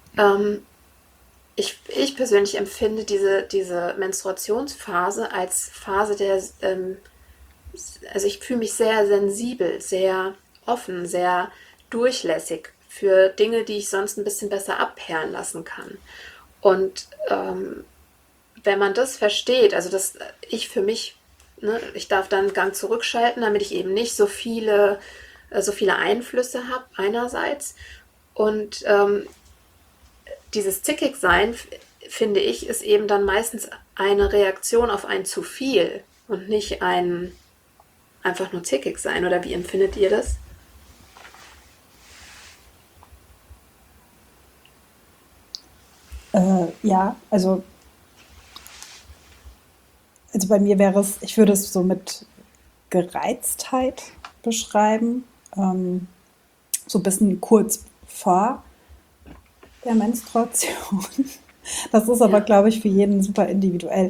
Speaker 1: Ich persönlich empfinde diese Menstruationsphase als Phase der, also ich fühle mich sehr sensibel, sehr offen, sehr durchlässig für Dinge, die ich sonst ein bisschen besser abperlen lassen kann. Und wenn man das versteht, also dass ich für mich, ne, ich darf dann einen Gang zurückschalten, damit ich eben nicht so viele Einflüsse habe einerseits. Und dieses Zickigsein, finde ich, ist eben dann meistens eine Reaktion auf ein zu viel und nicht ein einfach nur zickig sein. Oder wie empfindet ihr das?
Speaker 2: Ja, also bei mir wäre es, ich würde es so mit Gereiztheit beschreiben, so ein bisschen kurz vor der Menstruation. Das ist aber,
Speaker 1: Ja,
Speaker 2: glaube ich, für jeden super individuell.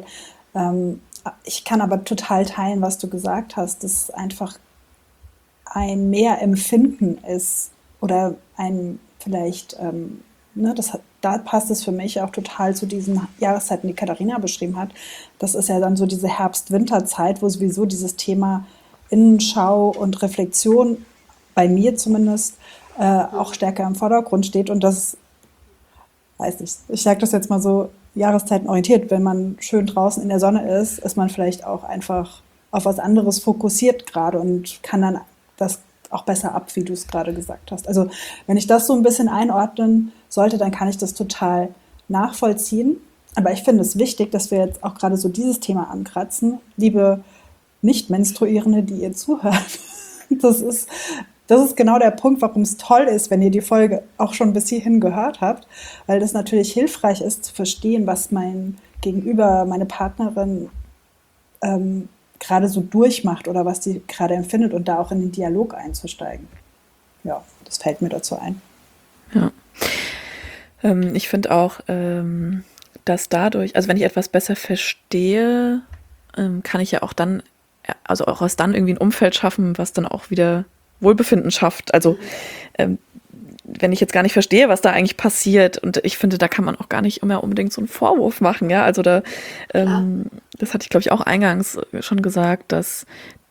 Speaker 2: Ich kann aber total teilen, was du gesagt hast, dass einfach ein mehr Empfinden ist oder ein vielleicht, ne, da passt es für mich auch total zu diesen Jahreszeiten, die Katharina beschrieben hat. Das ist ja dann so diese Herbst-Winter-Zeit, wo sowieso dieses Thema Innenschau und Reflexion bei mir zumindest auch stärker im Vordergrund steht. Und das, weiß nicht, ich sage das jetzt mal so, Jahreszeiten orientiert. Wenn man schön draußen in der Sonne ist, ist man vielleicht auch einfach auf was anderes fokussiert gerade und kann dann das auch besser ab, wie du es gerade gesagt hast. Also wenn ich das so ein bisschen einordnen sollte, dann kann ich das total nachvollziehen. Aber ich finde es wichtig, dass wir jetzt auch gerade so dieses Thema ankratzen. Liebe Nicht-Menstruierende, die ihr zuhört, das ist, das ist genau der Punkt, warum es toll ist, wenn ihr die Folge auch schon bis hierhin gehört habt, weil das natürlich hilfreich ist zu verstehen, was mein Gegenüber, meine Partnerin gerade so durchmacht oder was die gerade empfindet und da auch in den Dialog einzusteigen. Ja, das fällt mir dazu ein.
Speaker 3: Ja. Ich finde auch, dass dadurch, also wenn ich etwas besser verstehe, kann ich ja auch dann, also auch aus dann irgendwie ein Umfeld schaffen, was dann auch wieder Wohlbefinden schafft. Also wenn ich jetzt gar nicht verstehe, was da eigentlich passiert, und ich finde, da kann man auch gar nicht immer unbedingt so einen Vorwurf machen, ja, also da,
Speaker 1: klar.
Speaker 3: das hatte ich, glaube ich, auch eingangs schon gesagt, dass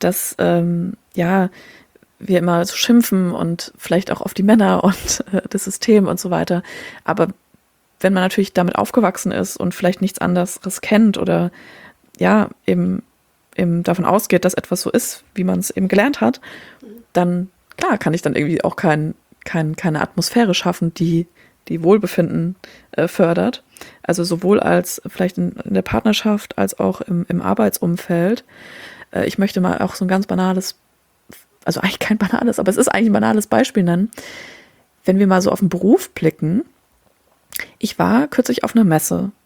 Speaker 3: ja, wir immer so schimpfen und vielleicht auch auf die Männer und das System und so weiter, aber wenn man natürlich damit aufgewachsen ist und vielleicht nichts anderes kennt oder ja, eben davon ausgeht, dass etwas so ist, wie man es eben gelernt hat, dann, klar, kann ich dann irgendwie auch keine Atmosphäre schaffen, die Wohlbefinden fördert. Also sowohl als vielleicht in der Partnerschaft als auch im Arbeitsumfeld. Ich möchte mal auch so ein ganz banales, also eigentlich kein banales, aber es ist eigentlich ein banales Beispiel nennen. Wenn wir mal so auf den Beruf blicken, ich war kürzlich auf einer Messe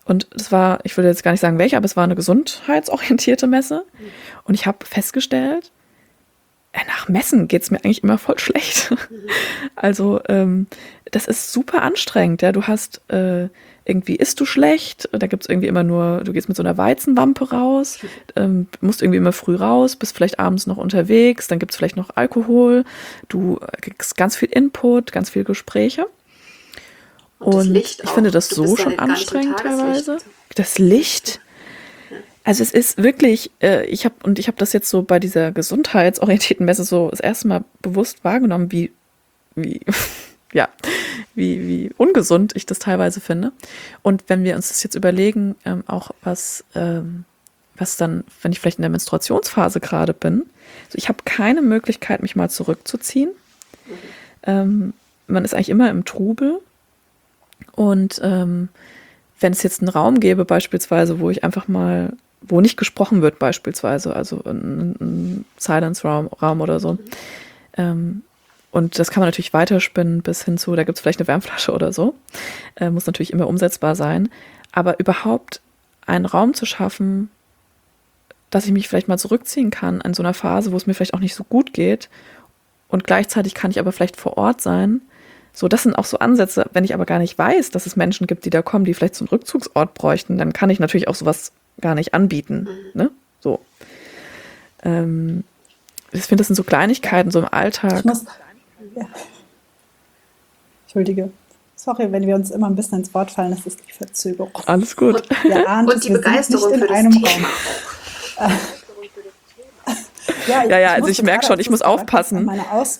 Speaker 3: Und es war, ich würde jetzt gar nicht sagen welche, aber es war eine gesundheitsorientierte Messe. Und ich habe festgestellt, nach Messen geht es mir eigentlich immer voll schlecht. Also das ist super anstrengend. Ja? Du hast irgendwie isst du schlecht, da gibt es irgendwie immer nur, du gehst mit so einer Weizenwampe raus, musst irgendwie immer früh raus, bist vielleicht abends noch unterwegs, dann gibt es vielleicht noch Alkohol, du kriegst ganz viel Input, ganz viel Gespräche.
Speaker 1: Und das
Speaker 3: Und
Speaker 1: Licht
Speaker 3: ich
Speaker 1: auch.
Speaker 3: finde das
Speaker 1: Du
Speaker 3: so
Speaker 1: bist ja
Speaker 3: schon
Speaker 1: gar nicht im
Speaker 3: anstrengend
Speaker 1: Tageslicht.
Speaker 3: teilweise. Das Licht, also es ist wirklich, ich habe das jetzt so bei dieser gesundheitsorientierten Messe so das erste Mal bewusst wahrgenommen, wie, ja, wie ungesund ich das teilweise finde. Und wenn wir uns das jetzt überlegen, auch was dann, wenn ich vielleicht in der Menstruationsphase gerade bin, also ich habe keine Möglichkeit, mich mal zurückzuziehen. Man ist eigentlich immer im Trubel. Und wenn es jetzt einen Raum gäbe, beispielsweise, wo ich einfach mal, wo nicht gesprochen wird, beispielsweise, also ein Silence-Raum oder so, und das kann man natürlich weiterspinnen bis hin zu, da gibt es vielleicht eine Wärmflasche oder so, muss natürlich immer umsetzbar sein, aber überhaupt einen Raum zu schaffen, dass ich mich vielleicht mal zurückziehen kann in so einer Phase, wo es mir vielleicht auch nicht so gut geht und gleichzeitig kann ich aber vielleicht vor Ort sein. So, das sind auch so Ansätze, wenn ich aber gar nicht weiß, dass es Menschen gibt, die da kommen, die vielleicht so einen Rückzugsort bräuchten, dann kann ich natürlich auch sowas gar nicht anbieten. Ne? So. Ich finde, das sind so Kleinigkeiten, so im Alltag.
Speaker 2: Ja. Entschuldige. Sorry, wenn wir uns immer ein bisschen ins Wort fallen, das ist die Verzögerung.
Speaker 3: Alles gut.
Speaker 1: Und die Begeisterung für das Thema auch.
Speaker 3: Ja, also ich merke schon, ich muss aufpassen.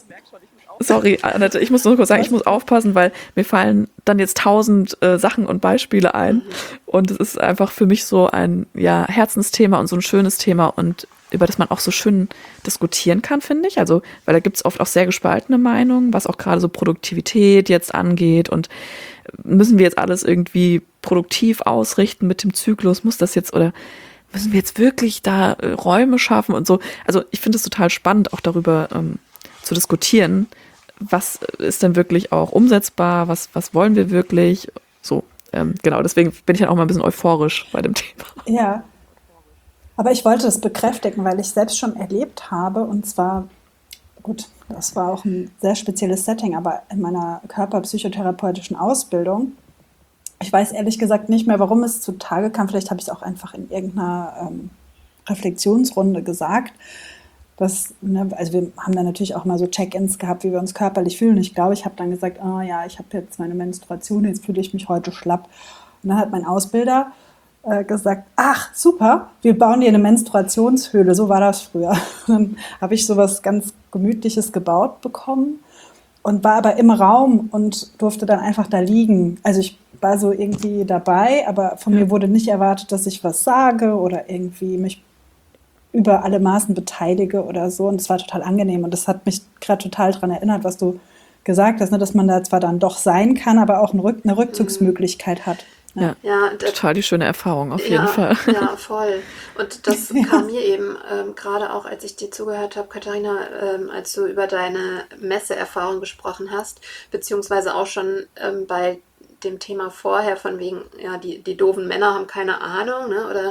Speaker 3: Sorry, Annette, ich muss nur kurz sagen, ich muss aufpassen, weil mir fallen dann jetzt 1000 Sachen und Beispiele ein. Und es ist einfach für mich so ein Herzensthema und so ein schönes Thema und über das man auch so schön diskutieren kann, finde ich. Also, weil da gibt es oft auch sehr gespaltene Meinungen, was auch gerade so Produktivität jetzt angeht und müssen wir jetzt alles irgendwie produktiv ausrichten mit dem Zyklus, muss das jetzt oder müssen wir jetzt wirklich da Räume schaffen und so. Also ich finde es total spannend, auch darüber zu diskutieren, was ist denn wirklich auch umsetzbar, was wollen wir wirklich, so, genau, deswegen bin ich dann auch mal ein bisschen euphorisch bei dem Thema.
Speaker 2: Ja, aber ich wollte das bekräftigen, weil ich selbst schon erlebt habe, und zwar, gut, das war auch ein sehr spezielles Setting, aber in meiner körperpsychotherapeutischen Ausbildung, ich weiß ehrlich gesagt nicht mehr, warum es zutage kam, vielleicht habe ich es auch einfach in irgendeiner Reflexionsrunde gesagt, dass, ne, also wir haben dann natürlich auch mal so Check-ins gehabt, wie wir uns körperlich fühlen. Ich glaube, ich habe dann gesagt, oh ja, ich habe jetzt meine Menstruation, jetzt fühle ich mich heute schlapp. Und dann hat mein Ausbilder gesagt, ach super, wir bauen dir eine Menstruationshöhle, so war das früher. Dann habe ich sowas ganz Gemütliches gebaut bekommen und war aber im Raum und durfte dann einfach da liegen. Also ich war so irgendwie dabei, aber von mir wurde nicht erwartet, dass ich was sage oder irgendwie mich über alle Maßen beteilige oder so. Und das war total angenehm. Und das hat mich gerade total daran erinnert, was du gesagt hast, ne? Dass man da zwar dann doch sein kann, aber auch eine Rückzugsmöglichkeit hat.
Speaker 1: Ja,
Speaker 3: total die schöne Erfahrung, auf jeden Fall.
Speaker 1: Ja, voll. Und das kam mir eben gerade auch, als ich dir zugehört habe, Katharina, als du über deine Messeerfahrung gesprochen hast, beziehungsweise auch schon bei dem Thema vorher von wegen, ja, die doofen Männer haben keine Ahnung, ne? Oder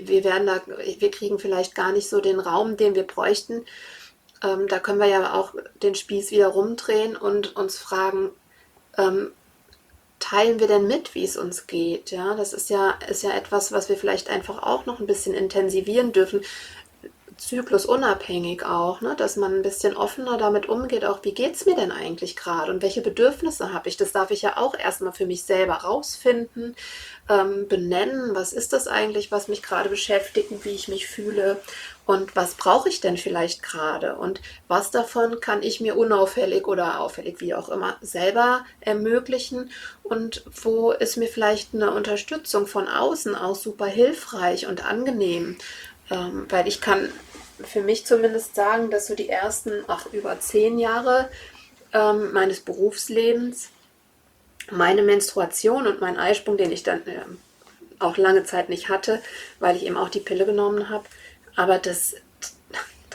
Speaker 1: wir kriegen vielleicht gar nicht so den Raum, den wir bräuchten. Da können wir ja auch den Spieß wieder rumdrehen und uns fragen, teilen wir denn mit, wie es uns geht? Ja, das ist ja etwas, was wir vielleicht einfach auch noch ein bisschen intensivieren dürfen, zyklusunabhängig auch, ne? Dass man ein bisschen offener damit umgeht, auch wie geht es mir denn eigentlich gerade und welche Bedürfnisse habe ich? Das darf ich ja auch erstmal für mich selber rausfinden, benennen, was ist das eigentlich, was mich gerade beschäftigt, wie ich mich fühle und was brauche ich denn vielleicht gerade und was davon kann ich mir unauffällig oder auffällig, wie auch immer, selber ermöglichen und wo ist mir vielleicht eine Unterstützung von außen auch super hilfreich und angenehm, weil ich kann für mich zumindest sagen, dass so die ersten über 10 Jahre meines Berufslebens meine Menstruation und mein Eisprung, den ich dann auch lange Zeit nicht hatte, weil ich eben auch die Pille genommen habe, aber das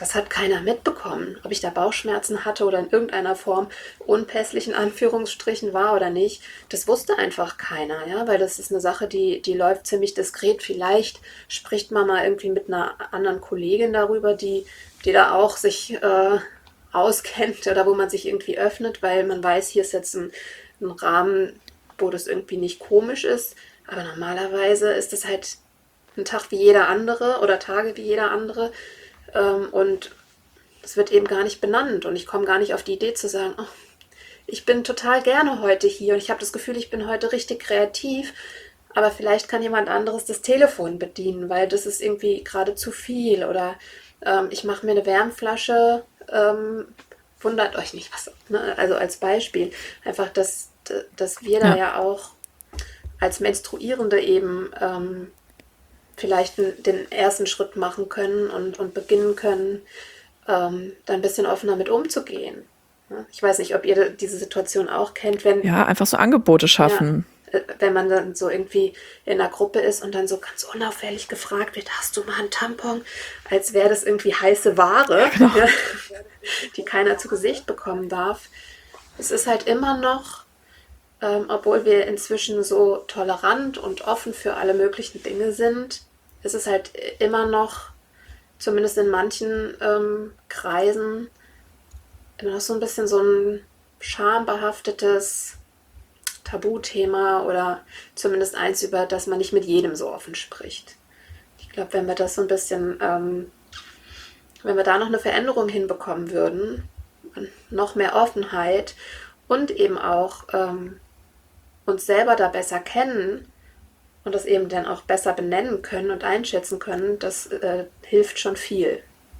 Speaker 1: das hat keiner mitbekommen, ob ich da Bauchschmerzen hatte oder in irgendeiner Form unpässlich in Anführungsstrichen war oder nicht. Das wusste einfach keiner, ja, weil das ist eine Sache, die läuft ziemlich diskret. Vielleicht spricht man mal irgendwie mit einer anderen Kollegin darüber, die da auch sich auskennt oder wo man sich irgendwie öffnet, weil man weiß, hier ist jetzt ein Rahmen, wo das irgendwie nicht komisch ist. Aber normalerweise ist es halt ein Tag wie jeder andere oder Tage wie jeder andere. Und es wird eben gar nicht benannt. Und ich komme gar nicht auf die Idee zu sagen, oh, ich bin total gerne heute hier und ich habe das Gefühl, ich bin heute richtig kreativ. Aber vielleicht kann jemand anderes das Telefon bedienen, weil das ist irgendwie gerade zu viel. Oder ich mache mir eine Wärmflasche, wundert euch nicht, was. Ne? Also als Beispiel. Einfach, dass wir da ja auch als Menstruierende eben vielleicht den ersten Schritt machen können und beginnen können, da ein bisschen offener mit umzugehen. Ja? Ich weiß nicht, ob ihr diese Situation auch kennt, wenn
Speaker 3: Ja, einfach so Angebote schaffen.
Speaker 1: wenn man dann so irgendwie in einer Gruppe ist und dann so ganz unauffällig gefragt wird, hast du mal einen Tampon? Als wäre das irgendwie heiße Ware, ja, die keiner zu Gesicht bekommen darf. Es ist halt immer noch, obwohl wir inzwischen so tolerant und offen für alle möglichen Dinge sind, ist es halt immer noch, zumindest in manchen Kreisen, immer noch so ein bisschen so ein schambehaftetes Tabuthema oder zumindest eins, über das man nicht mit jedem so offen spricht. Ich glaube, wenn wir das so ein bisschen, wenn wir da noch eine Veränderung hinbekommen würden, noch mehr Offenheit und eben auch uns selber da besser kennen und das eben dann auch besser benennen können und einschätzen können, das hilft schon viel.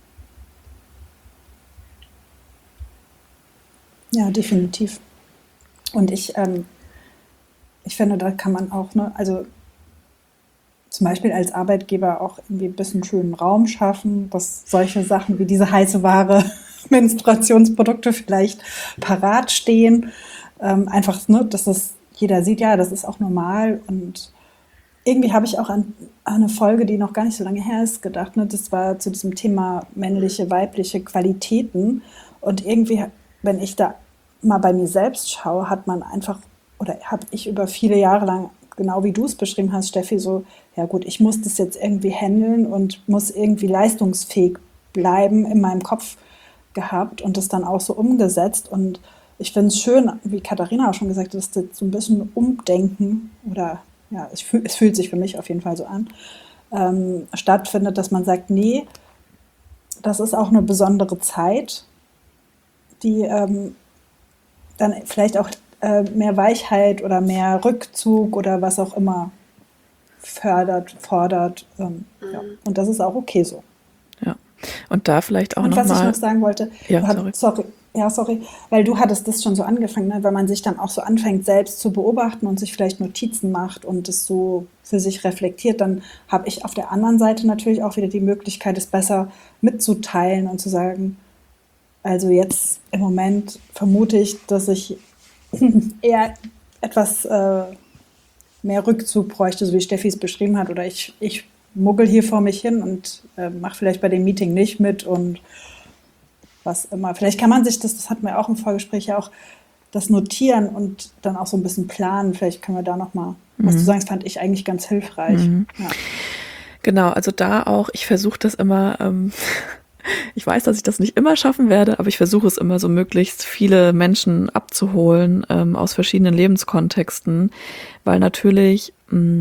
Speaker 2: Ja, definitiv. Und ich finde, da kann man auch, ne, also zum Beispiel als Arbeitgeber auch irgendwie ein bisschen schönen Raum schaffen, dass solche Sachen wie diese heiße Ware, Menstruationsprodukte vielleicht parat stehen. Einfach, ne, dass das jeder sieht, ja, das ist auch normal. Und irgendwie habe ich auch an eine Folge, die noch gar nicht so lange her ist, gedacht. Ne? Das war zu diesem Thema männliche, weibliche Qualitäten. Und irgendwie, wenn ich da mal bei mir selbst schaue, hat man einfach, oder habe ich über viele Jahre lang, genau wie du es beschrieben hast, Steffi, so, ja gut, ich muss das jetzt irgendwie handeln und muss irgendwie leistungsfähig bleiben in meinem Kopf gehabt und das dann auch so umgesetzt. Und ich finde es schön, wie Katharina auch schon gesagt hat, dass das so ein bisschen Umdenken oder ja, es fühlt sich für mich auf jeden Fall so an, stattfindet, dass man sagt, nee, das ist auch eine besondere Zeit, die dann vielleicht auch mehr Weichheit oder mehr Rückzug oder was auch immer fordert. Ja. Und das ist auch okay so.
Speaker 3: Ja. Und da vielleicht auch
Speaker 2: Und was ich
Speaker 3: nochmal.
Speaker 2: noch sagen wollte,
Speaker 3: Ja, sorry.
Speaker 2: sorry, weil du hattest das schon so angefangen, ne? Weil man sich dann auch so anfängt, selbst zu beobachten und sich vielleicht Notizen macht und das so für sich reflektiert, dann habe ich auf der anderen Seite natürlich auch wieder die Möglichkeit, es besser mitzuteilen und zu sagen, also jetzt im Moment vermute ich, dass ich eher etwas mehr Rückzug bräuchte, so wie Steffi es beschrieben hat, oder ich muggel hier vor mich hin und mache vielleicht bei dem Meeting nicht mit und was immer. Vielleicht kann man sich das hatten wir auch im Vorgespräch ja auch, das notieren und dann auch so ein bisschen planen. Vielleicht können wir da nochmal was zu sagen. Das fand ich eigentlich ganz hilfreich. Ja.
Speaker 3: Genau, also da auch, ich versuche das immer, ich weiß, dass ich das nicht immer schaffen werde, aber ich versuche es immer so möglichst viele Menschen abzuholen aus verschiedenen Lebenskontexten, weil natürlich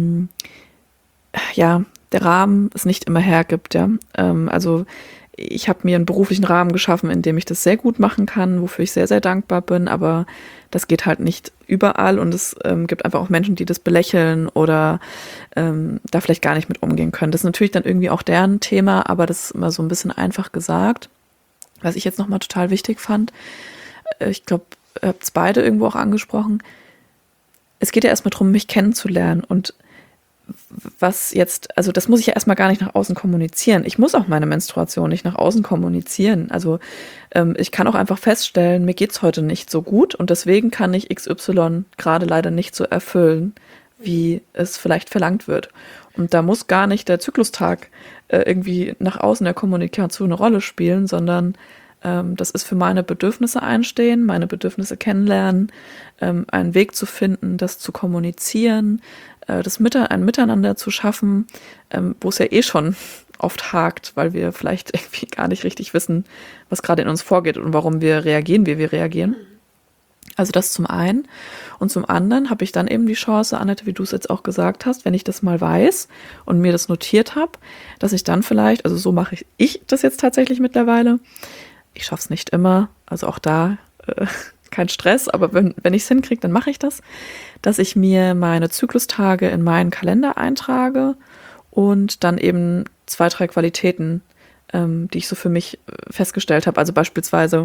Speaker 3: ja der Rahmen es nicht immer hergibt, ja. Also ich habe mir einen beruflichen Rahmen geschaffen, in dem ich das sehr gut machen kann, wofür ich sehr, sehr dankbar bin, aber das geht halt nicht überall und es gibt einfach auch Menschen, die das belächeln oder da vielleicht gar nicht mit umgehen können. Das ist natürlich dann irgendwie auch deren Thema, aber das ist immer so ein bisschen einfach gesagt. Was ich jetzt nochmal total wichtig fand, ich glaube, ihr habt es beide irgendwo auch angesprochen, es geht ja erstmal darum, mich kennenzulernen und was jetzt, also das muss ich ja erstmal gar nicht nach außen kommunizieren. Ich muss auch meine Menstruation nicht nach außen kommunizieren. Also ich kann auch einfach feststellen, mir geht's heute nicht so gut und deswegen kann ich XY gerade leider nicht so erfüllen, wie es vielleicht verlangt wird. Und da muss gar nicht der Zyklustag irgendwie nach außen der Kommunikation eine Rolle spielen, sondern das ist für meine Bedürfnisse einstehen, meine Bedürfnisse kennenlernen, einen Weg zu finden, das zu kommunizieren, ein Miteinander zu schaffen, wo es ja eh schon oft hakt, weil wir vielleicht irgendwie gar nicht richtig wissen, was gerade in uns vorgeht und warum wir reagieren, wie wir reagieren. Also das zum einen. Und zum anderen habe ich dann eben die Chance, Annette, wie du es jetzt auch gesagt hast, wenn ich das mal weiß und mir das notiert habe, dass ich dann vielleicht, also so mache ich das jetzt tatsächlich mittlerweile. Ich schaffe es nicht immer, also auch da kein Stress, aber wenn ich es hinkriege, dann mache ich das, dass ich mir meine Zyklustage in meinen Kalender eintrage und dann eben 2, 3 Qualitäten, die ich so für mich festgestellt habe. Also beispielsweise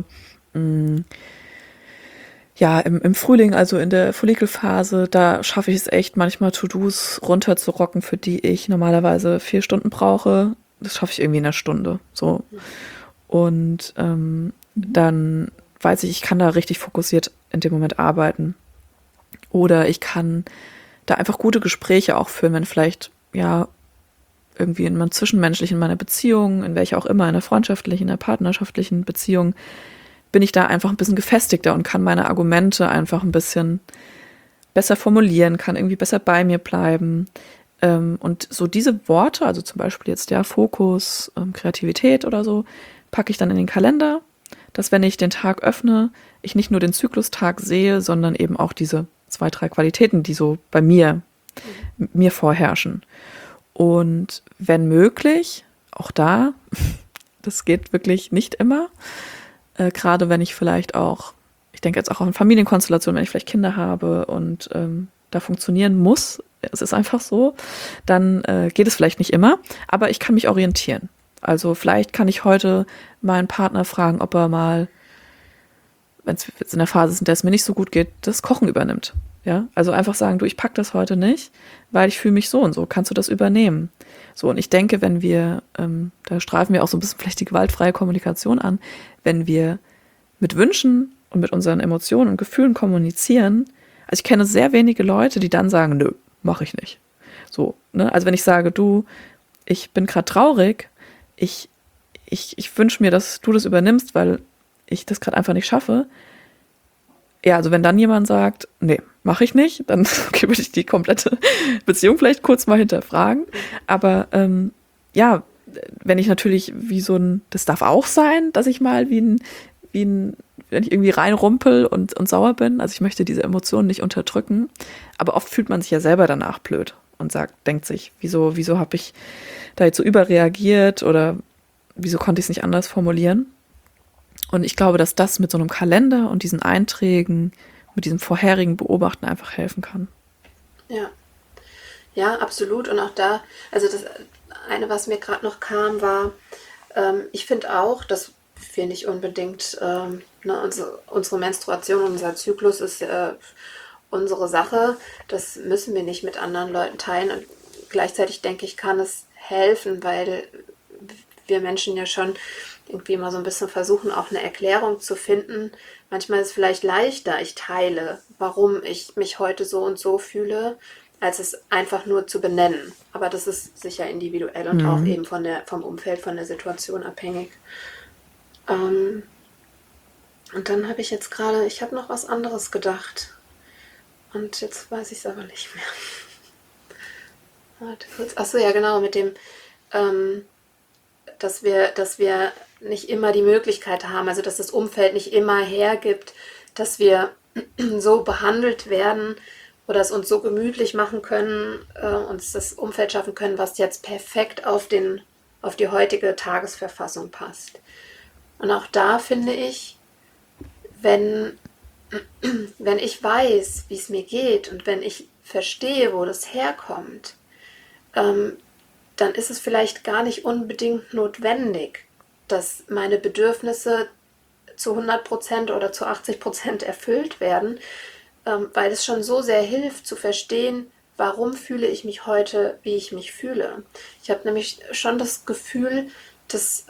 Speaker 3: ja, im Frühling, also in der Follikelphase, da schaffe ich es echt manchmal To-Dos runterzurocken, für die ich normalerweise 4 Stunden brauche. Das schaffe ich irgendwie in einer Stunde. So. Und dann weiß ich kann da richtig fokussiert in dem Moment arbeiten. Oder ich kann da einfach gute Gespräche auch führen, wenn vielleicht, ja, irgendwie in meinem Zwischenmenschlichen, in meiner Beziehung, in welcher auch immer, in einer freundschaftlichen, in einer partnerschaftlichen Beziehung, bin ich da einfach ein bisschen gefestigter und kann meine Argumente einfach ein bisschen besser formulieren, kann irgendwie besser bei mir bleiben. Und so diese Worte, also zum Beispiel jetzt ja Fokus, Kreativität oder so, packe ich dann in den Kalender, dass wenn ich den Tag öffne, ich nicht nur den Zyklustag sehe, sondern eben auch diese 2, 3 Qualitäten, die so bei mir vorherrschen. Und wenn möglich, auch da, das geht wirklich nicht immer, gerade wenn ich vielleicht auch, ich denke jetzt auch an Familienkonstellationen, wenn ich vielleicht Kinder habe und da funktionieren muss, es ist einfach so, dann geht es vielleicht nicht immer, aber ich kann mich orientieren. Also vielleicht kann ich heute meinen Partner fragen, ob er mal, wenn es jetzt in der Phase ist, in der es mir nicht so gut geht, das Kochen übernimmt. Ja, also einfach sagen, du, ich pack das heute nicht, weil ich fühle mich so und so. Kannst du das übernehmen? So, und ich denke, wenn wir, da streifen wir auch so ein bisschen vielleicht die gewaltfreie Kommunikation an, wenn wir mit Wünschen und mit unseren Emotionen und Gefühlen kommunizieren, also ich kenne sehr wenige Leute, die dann sagen, nö, mache ich nicht. So, ne? Also wenn ich sage, du, ich bin gerade traurig, ich wünsche mir, dass du das übernimmst, weil ich das gerade einfach nicht schaffe. Ja, also wenn dann jemand sagt, nee, mache ich nicht, dann würde ich die komplette Beziehung vielleicht kurz mal hinterfragen. Aber ja, wenn ich natürlich das darf auch sein, dass ich mal wenn ich irgendwie reinrumpel und sauer bin. Also ich möchte diese Emotionen nicht unterdrücken. Aber oft fühlt man sich ja selber danach blöd und denkt sich, wieso habe ich da jetzt so überreagiert oder wieso konnte ich es nicht anders formulieren? Und ich glaube, dass das mit so einem Kalender und diesen Einträgen, mit diesem vorherigen Beobachten einfach helfen kann.
Speaker 1: Ja. Ja, absolut. Und auch da, also das eine, was mir gerade noch kam, war, ich finde auch, dass wir nicht unbedingt, unsere Menstruation, unser Zyklus ist unsere Sache. Das müssen wir nicht mit anderen Leuten teilen. Und gleichzeitig denke ich, kann es helfen, weil wir Menschen ja schon irgendwie mal so ein bisschen versuchen, auch eine Erklärung zu finden. Manchmal ist es vielleicht leichter, ich teile, warum ich mich heute so und so fühle, als es einfach nur zu benennen. Aber das ist sicher individuell und auch eben vom Umfeld, von der Situation abhängig. Und dann habe ich jetzt gerade, ich habe noch was anderes gedacht. Und jetzt weiß ich es aber nicht mehr. Warte kurz. Achso, ja genau, mit dem, dass wir nicht immer die Möglichkeit haben, also dass das Umfeld nicht immer hergibt, dass wir so behandelt werden oder es uns so gemütlich machen können, uns das Umfeld schaffen können, was jetzt perfekt auf die heutige Tagesverfassung passt. Und auch da finde ich, wenn ich weiß, wie es mir geht und wenn ich verstehe, wo das herkommt, dann ist es vielleicht gar nicht unbedingt notwendig, dass meine Bedürfnisse zu 100% oder zu 80% erfüllt werden, weil es schon so sehr hilft zu verstehen, warum fühle ich mich heute, wie ich mich fühle. Ich habe nämlich schon das Gefühl, dass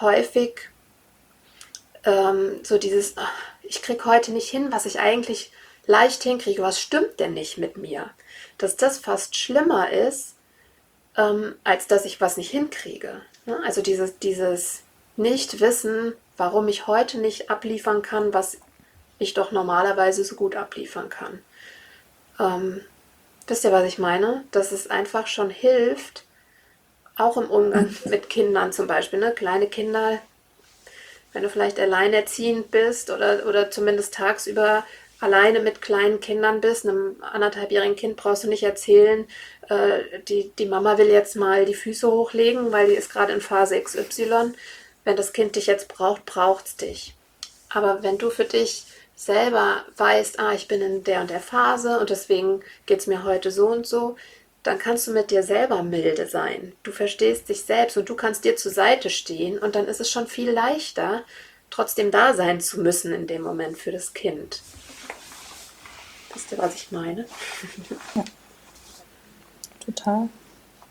Speaker 1: häufig so dieses, ich kriege heute nicht hin, was ich eigentlich leicht hinkriege, was stimmt denn nicht mit mir? Dass das fast schlimmer ist, als dass ich was nicht hinkriege. Ne? Also dieses Nicht-Wissen, warum ich heute nicht abliefern kann, was ich doch normalerweise so gut abliefern kann. Wisst ihr, was ich meine? Dass es einfach schon hilft, auch im Umgang mit Kindern zum Beispiel. Ne? Kleine Kinder, wenn du vielleicht alleinerziehend bist oder zumindest tagsüber alleine mit kleinen Kindern bist, einem 1,5-jährigen Kind brauchst du nicht erzählen, die Mama will jetzt mal die Füße hochlegen, weil die ist gerade in Phase XY. Wenn das Kind dich jetzt braucht, braucht es dich. Aber wenn du für dich selber weißt, ich bin in der und der Phase und deswegen geht es mir heute so und so, dann kannst du mit dir selber milde sein. Du verstehst dich selbst und du kannst dir zur Seite stehen und dann ist es schon viel leichter, trotzdem da sein zu müssen in dem Moment für das Kind. Wisst ihr, was ich meine?
Speaker 2: Ja, total.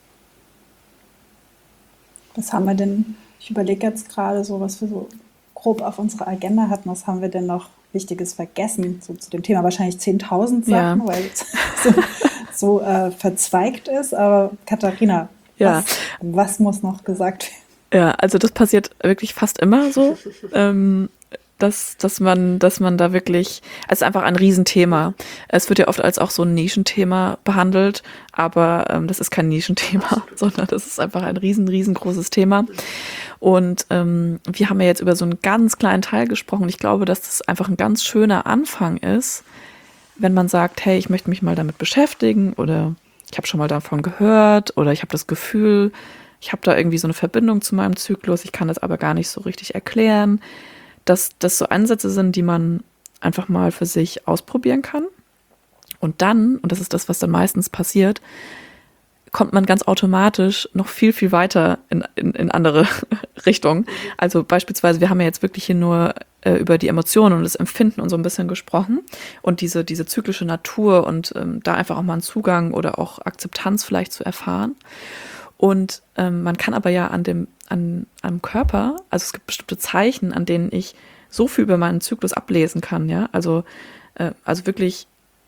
Speaker 2: Was haben wir denn? Ich überlege jetzt gerade so, was wir so grob auf unserer Agenda hatten. Was haben wir denn noch Wichtiges vergessen? So zu dem Thema wahrscheinlich 10.000 Sachen,
Speaker 3: Ja.
Speaker 2: weil es so verzweigt ist. Aber Katharina,
Speaker 3: Ja.
Speaker 2: was muss noch gesagt werden?
Speaker 3: Ja, also das passiert wirklich fast immer so, dass man da wirklich, es ist einfach ein Riesenthema. Es wird ja oft als auch so ein Nischenthema behandelt, aber das ist kein Nischenthema, sondern das ist einfach ein riesengroßes Thema. Und wir haben ja jetzt über so einen ganz kleinen Teil gesprochen. Ich glaube, dass das einfach ein ganz schöner Anfang ist, wenn man sagt, hey, ich möchte mich mal damit beschäftigen oder ich habe schon mal davon gehört oder ich habe das Gefühl, ich habe da irgendwie so eine Verbindung zu meinem Zyklus, ich kann das aber gar nicht so richtig erklären, dass das so Ansätze sind, die man einfach mal für sich ausprobieren kann. Und dann, und das ist das, was dann meistens passiert, kommt man ganz automatisch noch viel weiter in andere Richtungen. Also beispielsweise, wir haben ja jetzt wirklich hier nur über die Emotionen und das Empfinden und so ein bisschen gesprochen und diese zyklische Natur und da einfach auch mal einen Zugang oder auch Akzeptanz vielleicht zu erfahren. Und man kann aber ja am Körper, also es gibt bestimmte Zeichen, an denen ich so viel über meinen Zyklus ablesen kann, ja, also wirklich,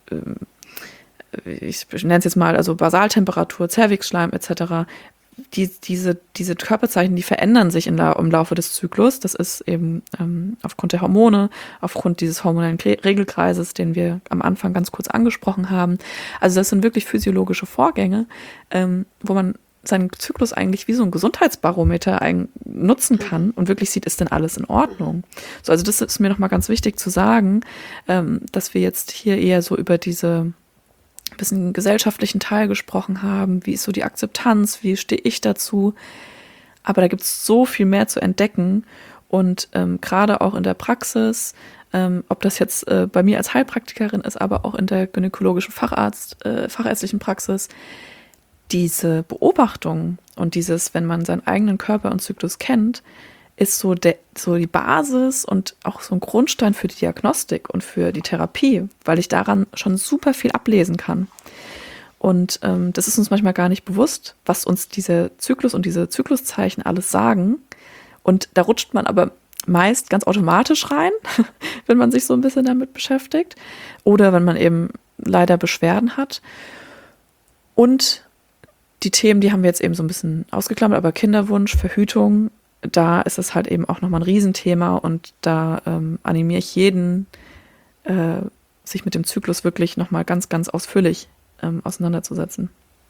Speaker 3: ich nenne es jetzt mal, also Basaltemperatur, Zervixschleim etc., diese Körperzeichen, die verändern sich im Laufe des Zyklus. Das ist eben aufgrund der Hormone, aufgrund dieses hormonellen Regelkreises, den wir am Anfang ganz kurz angesprochen haben. Also das sind wirklich physiologische Vorgänge, wo man seinen Zyklus eigentlich wie so ein Gesundheitsbarometer nutzen kann und wirklich sieht, ist denn alles in Ordnung. So, also das ist mir nochmal ganz wichtig zu sagen, dass wir jetzt hier eher so über diese bisschen gesellschaftlichen Teil gesprochen haben, wie ist so die Akzeptanz, wie stehe ich dazu, aber da gibt es so viel mehr zu entdecken und gerade auch in der Praxis, ob das jetzt bei mir als Heilpraktikerin ist, aber auch in der gynäkologischen fachärztlichen Praxis, diese Beobachtung und dieses, wenn man seinen eigenen Körper und Zyklus kennt, ist so die Basis und auch so ein Grundstein für die Diagnostik und für die Therapie, weil ich daran schon super viel ablesen kann. Und das ist uns manchmal gar nicht bewusst, was uns dieser Zyklus und diese Zykluszeichen alles sagen. Und da rutscht man aber meist ganz automatisch rein, wenn man sich so ein bisschen damit beschäftigt oder wenn man eben leider Beschwerden hat. Und die Themen, die haben wir jetzt eben so ein bisschen ausgeklammert, aber Kinderwunsch, Verhütung, da ist es halt eben auch nochmal ein Riesenthema und da animiere ich jeden, sich mit dem Zyklus wirklich nochmal ganz ausführlich auseinanderzusetzen.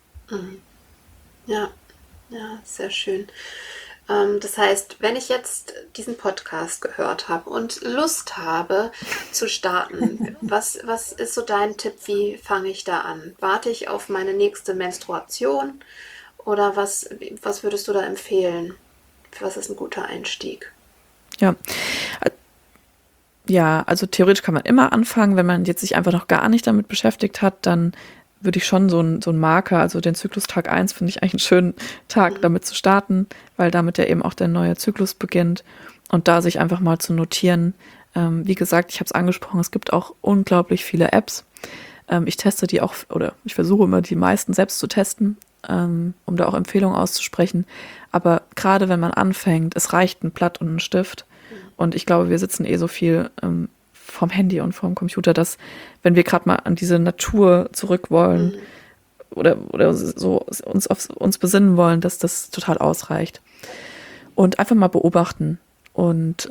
Speaker 1: Ja, sehr schön. Das heißt, wenn ich jetzt diesen Podcast gehört habe und Lust habe zu starten, was ist so dein Tipp, wie fange ich da an? Warte ich auf meine nächste Menstruation oder was würdest du da empfehlen? Was ist ein guter Einstieg?
Speaker 3: Ja, also theoretisch kann man immer anfangen, wenn man jetzt sich einfach noch gar nicht damit beschäftigt hat, dann würde ich schon so einen Marker, also den Zyklustag 1 finde ich eigentlich einen schönen Tag, damit zu starten, weil damit ja eben auch der neue Zyklus beginnt und da sich einfach mal zu notieren. Wie gesagt, ich habe es angesprochen, es gibt auch unglaublich viele Apps. Ich teste die auch, oder ich versuche immer die meisten selbst zu testen, um da auch Empfehlungen auszusprechen. Aber gerade wenn man anfängt, es reicht ein Blatt und ein Stift. Und ich glaube, wir sitzen so viel vorm Handy und vorm Computer, dass wenn wir gerade mal an diese Natur zurück wollen oder so uns auf uns besinnen wollen, dass das total ausreicht. Und einfach mal beobachten. Und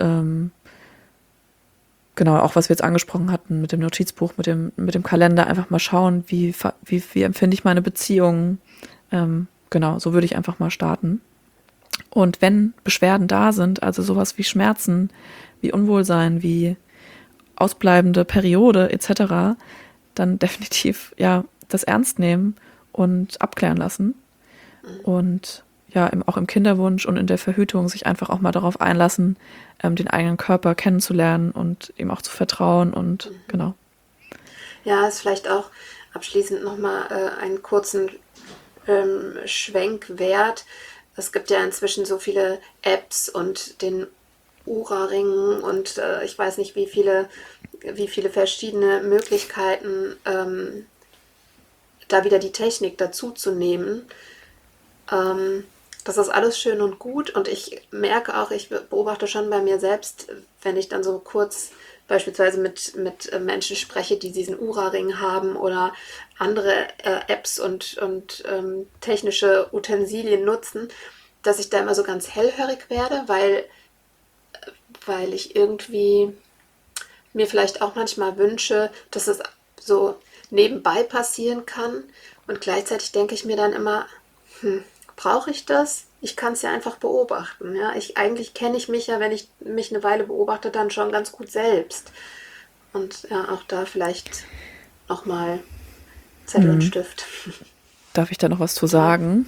Speaker 3: genau, auch was wir jetzt angesprochen hatten mit dem Notizbuch, mit dem Kalender, einfach mal schauen, wie empfinde ich meine Beziehungen. Genau, so würde ich einfach mal starten. Und wenn Beschwerden da sind, also sowas wie Schmerzen, wie Unwohlsein, wie ausbleibende Periode etc., dann definitiv ja das ernst nehmen und abklären lassen. Und ja, auch im Kinderwunsch und in der Verhütung sich einfach auch mal darauf einlassen, den eigenen Körper kennenzulernen und ihm auch zu vertrauen und genau.
Speaker 1: Ja, ist vielleicht auch abschließend nochmal einen kurzen Schwenk wert. Es gibt ja inzwischen so viele Apps und den Oura-Ring und ich weiß nicht, wie viele verschiedene Möglichkeiten, da wieder die Technik dazu zu nehmen. Das ist alles schön und gut und ich merke auch, ich beobachte schon bei mir selbst, wenn ich dann so kurz beispielsweise mit Menschen spreche, die diesen Oura-Ring haben oder andere Apps und technische Utensilien nutzen, dass ich da immer so ganz hellhörig werde, weil ich irgendwie mir vielleicht auch manchmal wünsche, dass es so nebenbei passieren kann und gleichzeitig denke ich mir dann immer, brauche ich das? Ich kann es ja einfach beobachten. Ja? Eigentlich kenne ich mich ja, wenn ich mich eine Weile beobachte, dann schon ganz gut selbst. Und ja, auch da vielleicht nochmal Zettel und Stift.
Speaker 3: Darf ich da noch was zu sagen?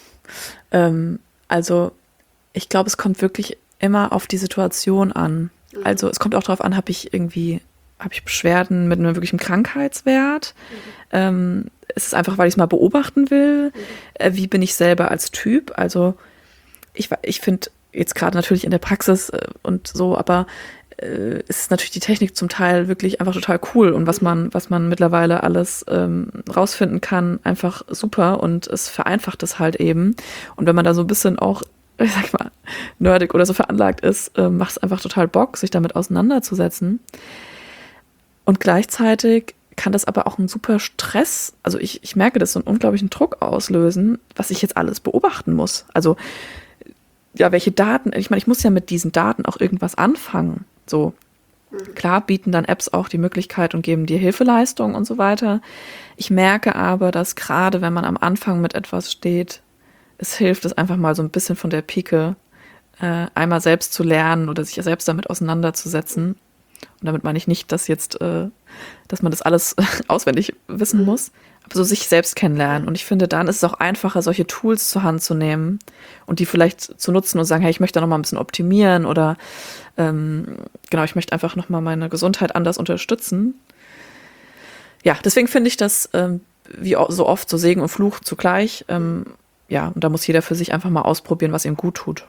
Speaker 3: Also ich glaube, es kommt wirklich immer auf die Situation an. Also es kommt auch darauf an, habe ich Beschwerden mit einem wirklichen Krankheitswert? Ist es einfach, weil ich es mal beobachten will? Wie bin ich selber als Typ? Also ich finde jetzt gerade natürlich in der Praxis und so, aber ist natürlich die Technik zum Teil wirklich einfach total cool und was man mittlerweile alles rausfinden kann, einfach super und es vereinfacht es halt eben. Und wenn man da so ein bisschen auch, ich sag mal, nerdig oder so veranlagt ist, macht es einfach total Bock, sich damit auseinanderzusetzen. Und gleichzeitig kann das aber auch einen super Stress, also ich merke das, so einen unglaublichen Druck auslösen, was ich jetzt alles beobachten muss. Also ja, welche Daten, ich meine, ich muss ja mit diesen Daten auch irgendwas anfangen. So, klar bieten dann Apps auch die Möglichkeit und geben dir Hilfeleistung und so weiter. Ich merke aber, dass gerade wenn man am Anfang mit etwas steht, es hilft, es einfach mal so ein bisschen von der Pike einmal selbst zu lernen oder sich selbst damit auseinanderzusetzen. Und damit meine ich nicht, dass dass man das alles auswendig wissen muss, aber so sich selbst kennenlernen. Und ich finde, dann ist es auch einfacher, solche Tools zur Hand zu nehmen und die vielleicht zu nutzen und sagen, hey, ich möchte da noch mal ein bisschen optimieren oder genau, ich möchte einfach noch mal meine Gesundheit anders unterstützen. Ja, deswegen finde ich das wie so oft so Segen und Fluch zugleich. Ja, und da muss jeder für sich einfach mal ausprobieren, was ihm gut tut.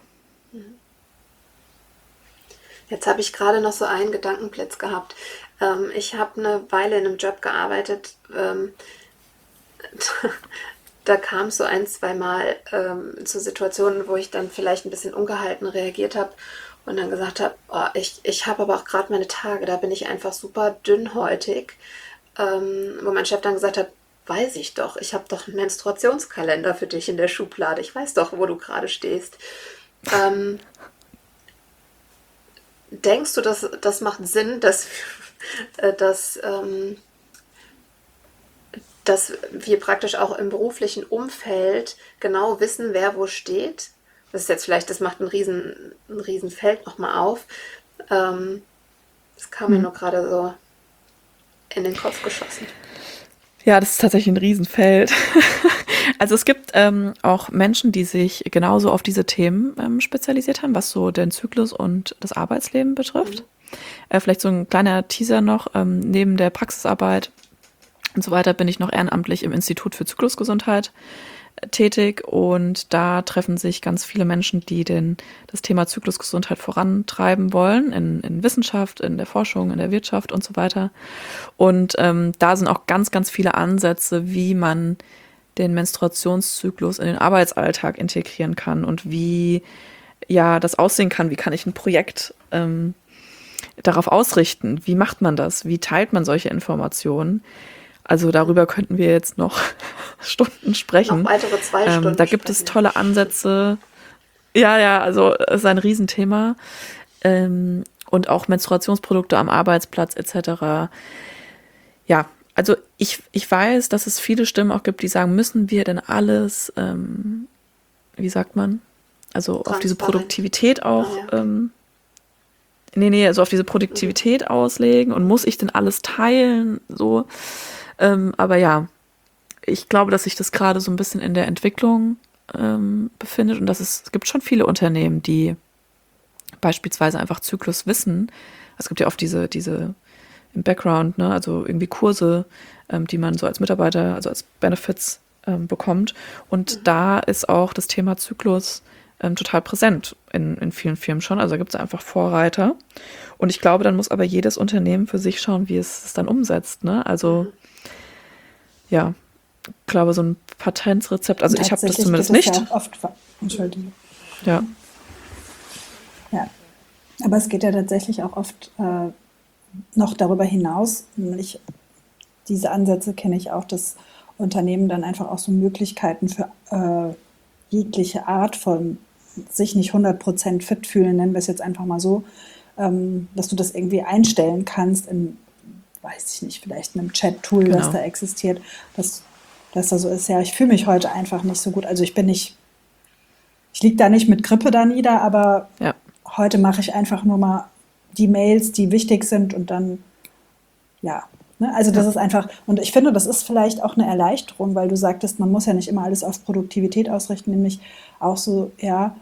Speaker 1: Jetzt habe ich gerade noch so einen Gedankenblitz gehabt. Ich habe eine Weile in einem Job gearbeitet. Da kam es so ein, zwei Mal zu Situationen, wo ich dann vielleicht ein bisschen ungehalten reagiert habe und dann gesagt habe, oh, ich habe aber auch gerade meine Tage, da bin ich einfach super dünnhäutig. Wo mein Chef dann gesagt hat, weiß ich doch, ich habe doch einen Menstruationskalender für dich in der Schublade. Ich weiß doch, wo du gerade stehst. Denkst du, dass das macht Sinn, dass wir praktisch auch im beruflichen Umfeld genau wissen, wer wo steht? Das ist jetzt vielleicht, das macht ein riesen Feld nochmal auf. Das kam mir nur gerade so in den Kopf geschossen.
Speaker 3: Ja, das ist tatsächlich ein Riesenfeld. Also es gibt auch Menschen, die sich genauso auf diese Themen spezialisiert haben, was so den Zyklus und das Arbeitsleben betrifft. Vielleicht so ein kleiner Teaser noch, neben der Praxisarbeit und so weiter bin ich noch ehrenamtlich im Institut für Zyklusgesundheit tätig und da treffen sich ganz viele Menschen, die das Thema Zyklusgesundheit vorantreiben wollen, in Wissenschaft, in der Forschung, in der Wirtschaft und so weiter. Und da sind auch ganz, ganz viele Ansätze, wie man den Menstruationszyklus in den Arbeitsalltag integrieren kann und wie ja das aussehen kann, wie kann ich ein Projekt darauf ausrichten? Wie macht man das? Wie teilt man solche Informationen? Also darüber könnten wir jetzt noch Stunden
Speaker 1: Noch
Speaker 3: sprechen.
Speaker 1: weitere 2 Stunden
Speaker 3: Da gibt es
Speaker 1: sprechen.
Speaker 3: tolle Ansätze. Ja, also es ist ein Riesenthema. Und auch Menstruationsprodukte am Arbeitsplatz etc. Ja, also ich weiß, dass es viele Stimmen auch gibt, die sagen, müssen wir denn alles, wie sagt man, also auf diese
Speaker 1: Transparent.
Speaker 3: Produktivität auch,
Speaker 1: Ah, ja.
Speaker 3: also auf diese Produktivität auslegen und muss ich denn alles teilen, so. Aber ja, ich glaube, dass sich das gerade so ein bisschen in der Entwicklung befindet und es gibt schon viele Unternehmen, die beispielsweise einfach Zyklus wissen. Es gibt ja oft diese im Background, ne, also irgendwie Kurse, die man so als Mitarbeiter, also als Benefits bekommt. Und da ist auch das Thema Zyklus total präsent in vielen Firmen schon. Also da gibt es einfach Vorreiter. Und ich glaube, dann muss aber jedes Unternehmen für sich schauen, wie es dann umsetzt. Ne? Also ja, ich glaube, so ein Patentsrezept, also ich habe das
Speaker 2: Tatsächlich
Speaker 3: zumindest
Speaker 2: geht es
Speaker 3: nicht.
Speaker 2: ja oft, Entschuldigung.
Speaker 3: Ja,
Speaker 2: Ja, aber es geht ja tatsächlich auch oft noch darüber hinaus, nämlich diese Ansätze kenne ich auch, dass Unternehmen dann einfach auch so Möglichkeiten für jegliche Art von sich nicht 100% fit fühlen, nennen wir es jetzt einfach mal so, dass du das irgendwie einstellen kannst in, weiß ich nicht, vielleicht einem Chat-Tool, das
Speaker 3: genau.
Speaker 2: da existiert, dass da so ist, ja, ich fühle mich heute einfach nicht so gut. Also ich liege da nicht mit Grippe da nieder, aber
Speaker 3: Ja,
Speaker 2: heute mache ich einfach nur mal die Mails, die wichtig sind und dann, ja. Ne? Also das
Speaker 3: ja,
Speaker 2: ist einfach, und ich finde, das ist vielleicht auch eine Erleichterung, weil du sagtest, man muss ja nicht immer alles auf Produktivität ausrichten, nämlich auch so, ja,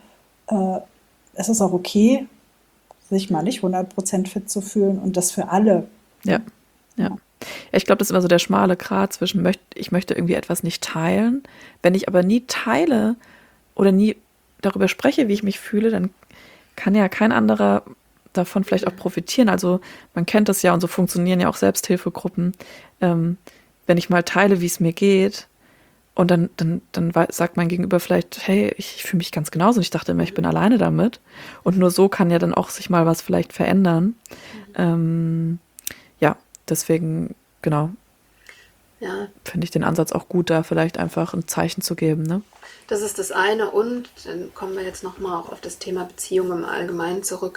Speaker 2: es ist auch okay, sich mal nicht 100% fit zu fühlen und das für alle.
Speaker 3: ja,
Speaker 2: Ne?
Speaker 3: ja.
Speaker 2: Ja.
Speaker 3: Ja, ich glaube, das ist immer so der schmale Grat zwischen, ich möchte irgendwie etwas nicht teilen. Wenn ich aber nie teile oder nie darüber spreche, wie ich mich fühle, dann kann ja kein anderer davon vielleicht auch profitieren. Also man kennt das ja und so funktionieren ja auch Selbsthilfegruppen. Wenn ich mal teile, wie es mir geht und dann sagt mein Gegenüber vielleicht, hey, ich fühle mich ganz genauso. Und ich dachte immer, ich bin alleine damit. Und nur so kann ja dann auch sich mal was vielleicht verändern. Ja, deswegen, genau,
Speaker 1: Ja,
Speaker 3: finde ich den Ansatz auch gut, da vielleicht einfach ein Zeichen zu geben, ne?
Speaker 1: das ist das eine. Und dann kommen wir jetzt nochmal auch auf das Thema Beziehung im Allgemeinen zurück.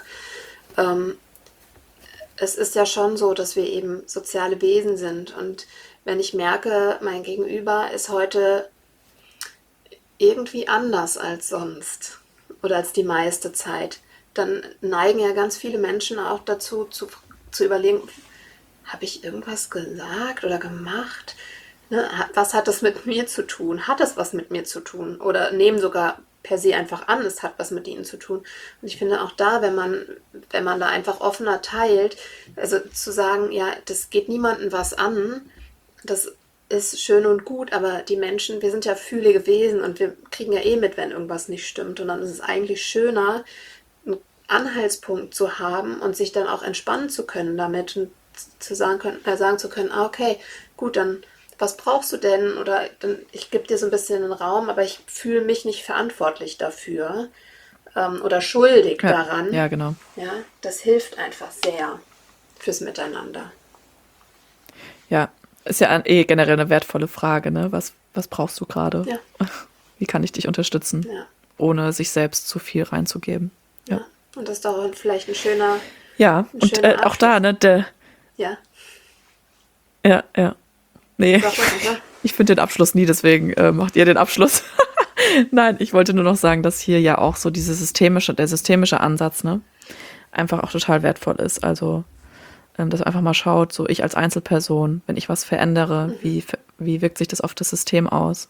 Speaker 1: Es ist ja schon so, dass wir eben soziale Wesen sind. Und wenn ich merke, mein Gegenüber ist heute irgendwie anders als sonst oder als die meiste Zeit, dann neigen ja ganz viele Menschen auch dazu, zu überlegen, habe ich irgendwas gesagt oder gemacht? Ne? Was hat das mit mir zu tun? Hat es was mit mir zu tun? Oder nehmen sogar per se einfach an, es hat was mit ihnen zu tun. Und ich finde auch da, wenn man da einfach offener teilt, also zu sagen, ja, das geht niemandem was an, das ist schön und gut, aber die Menschen, wir sind ja fühlige Wesen und wir kriegen ja eh mit, wenn irgendwas nicht stimmt. Und dann ist es eigentlich schöner, einen Anhaltspunkt zu haben und sich dann auch entspannen zu können damit und sagen zu können, okay, gut, dann was brauchst du denn? Oder dann, ich gebe dir so ein bisschen den Raum, aber ich fühle mich nicht verantwortlich dafür oder schuldig
Speaker 3: Ja,
Speaker 1: daran.
Speaker 3: ja, genau.
Speaker 1: Ja, das hilft einfach sehr fürs Miteinander.
Speaker 3: Ja, ist ja generell eine wertvolle Frage, ne? Was brauchst du gerade?
Speaker 1: Ja,
Speaker 3: Wie kann ich dich unterstützen,
Speaker 1: ja,
Speaker 3: ohne sich selbst zu viel reinzugeben? Ja,
Speaker 1: ja. Und das ist doch vielleicht ein schöner
Speaker 3: und
Speaker 1: Abschluss.
Speaker 3: auch da, ne?
Speaker 1: Ja,
Speaker 3: Ja. Nee,
Speaker 1: sag mal.
Speaker 3: ich finde den Abschluss nie, deswegen macht ihr den Abschluss. Nein, ich wollte nur noch sagen, dass hier ja auch so der systemische Ansatz, ne, einfach auch total wertvoll ist. Also, dass man einfach mal schaut, so ich als Einzelperson, wenn ich was verändere, wie wirkt sich das auf das System aus?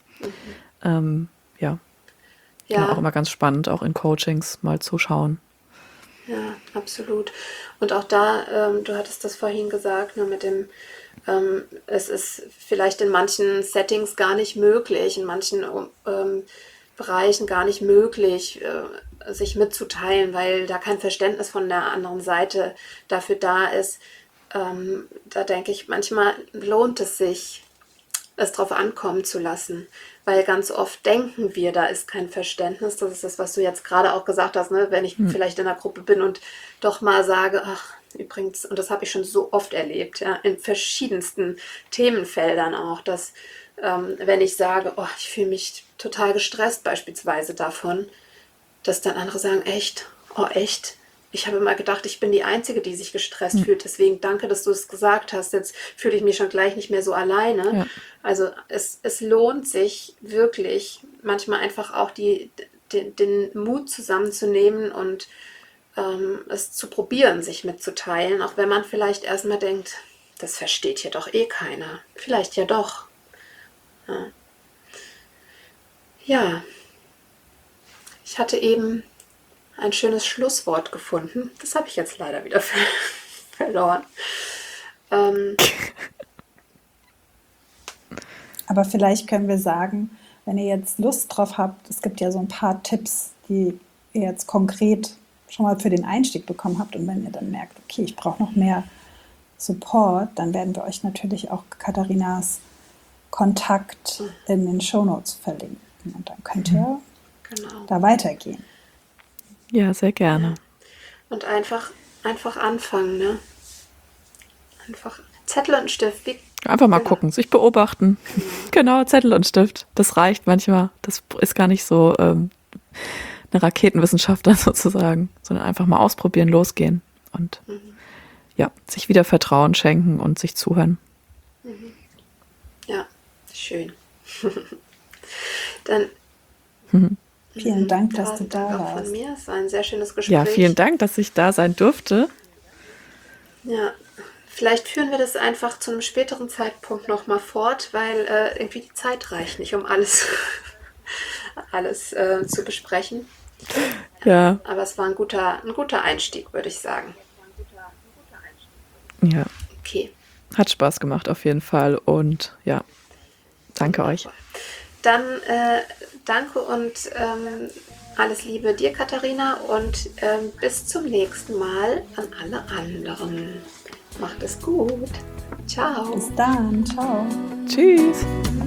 Speaker 3: Ja, genau, auch
Speaker 1: Ja,
Speaker 3: immer ganz spannend, auch in Coachings mal zu schauen.
Speaker 1: ja, absolut. Und auch da, du hattest das vorhin gesagt, nur mit dem, es ist vielleicht in manchen Settings gar nicht möglich, in manchen Bereichen gar nicht möglich, sich mitzuteilen, weil da kein Verständnis von der anderen Seite dafür da ist. Da denke ich, manchmal lohnt es sich, es drauf ankommen zu lassen. Weil ganz oft denken wir, da ist kein Verständnis. Das ist das, was du jetzt gerade auch gesagt hast, ne? Wenn ich vielleicht in einer Gruppe bin und doch mal sage, ach, übrigens, und das habe ich schon so oft erlebt, ja, in verschiedensten Themenfeldern auch, dass wenn ich sage, oh, ich fühle mich total gestresst beispielsweise davon, dass dann andere sagen, echt? Oh, echt? Ich habe immer gedacht, ich bin die Einzige, die sich gestresst fühlt. Deswegen danke, dass du es gesagt hast. Jetzt fühle ich mich schon gleich nicht mehr so alleine.
Speaker 3: Ja.
Speaker 1: Also es lohnt sich wirklich, manchmal einfach auch den Mut zusammenzunehmen und es zu probieren, sich mitzuteilen, auch wenn man vielleicht erstmal denkt, das versteht hier doch eh keiner. Vielleicht ja doch. Ja. Ja, ich hatte eben ein schönes Schlusswort gefunden. Das habe ich jetzt leider wieder verloren.
Speaker 2: Aber vielleicht können wir sagen, wenn ihr jetzt Lust drauf habt, es gibt ja so ein paar Tipps, die ihr jetzt konkret schon mal für den Einstieg bekommen habt. Und wenn ihr dann merkt, okay, ich brauche noch mehr Support, dann werden wir euch natürlich auch Katharinas Kontakt in den Shownotes verlinken. Und dann könnt ihr
Speaker 1: Genau.
Speaker 2: da weitergehen.
Speaker 3: Ja, sehr gerne.
Speaker 1: Und einfach anfangen, ne? Einfach Zettel und Stift.
Speaker 3: Einfach mal gucken, sich beobachten. Genau, Zettel und Stift. Das reicht manchmal. Das ist gar nicht so eine Raketenwissenschaft dann sozusagen, sondern einfach mal ausprobieren, losgehen und ja, sich wieder Vertrauen schenken und sich zuhören.
Speaker 1: Ja, schön. Dann
Speaker 2: Vielen Dank, dass du
Speaker 1: tausend
Speaker 2: da
Speaker 1: Dank auch von
Speaker 2: warst.
Speaker 1: mir. Es war ein sehr schönes Gespräch.
Speaker 3: Ja, vielen Dank, dass ich da sein durfte.
Speaker 1: Ja, vielleicht führen wir das einfach zu einem späteren Zeitpunkt nochmal fort, weil irgendwie die Zeit reicht nicht, um alles zu besprechen.
Speaker 3: Ja,
Speaker 1: Aber es war ein guter Einstieg, würde ich sagen.
Speaker 3: ja,
Speaker 1: Okay.
Speaker 3: hat Spaß gemacht auf jeden Fall und ja, danke euch.
Speaker 1: Dann danke und alles Liebe dir, Katharina, und bis zum nächsten Mal an alle anderen. Macht es gut. Ciao.
Speaker 2: Bis dann. Ciao.
Speaker 3: Tschüss.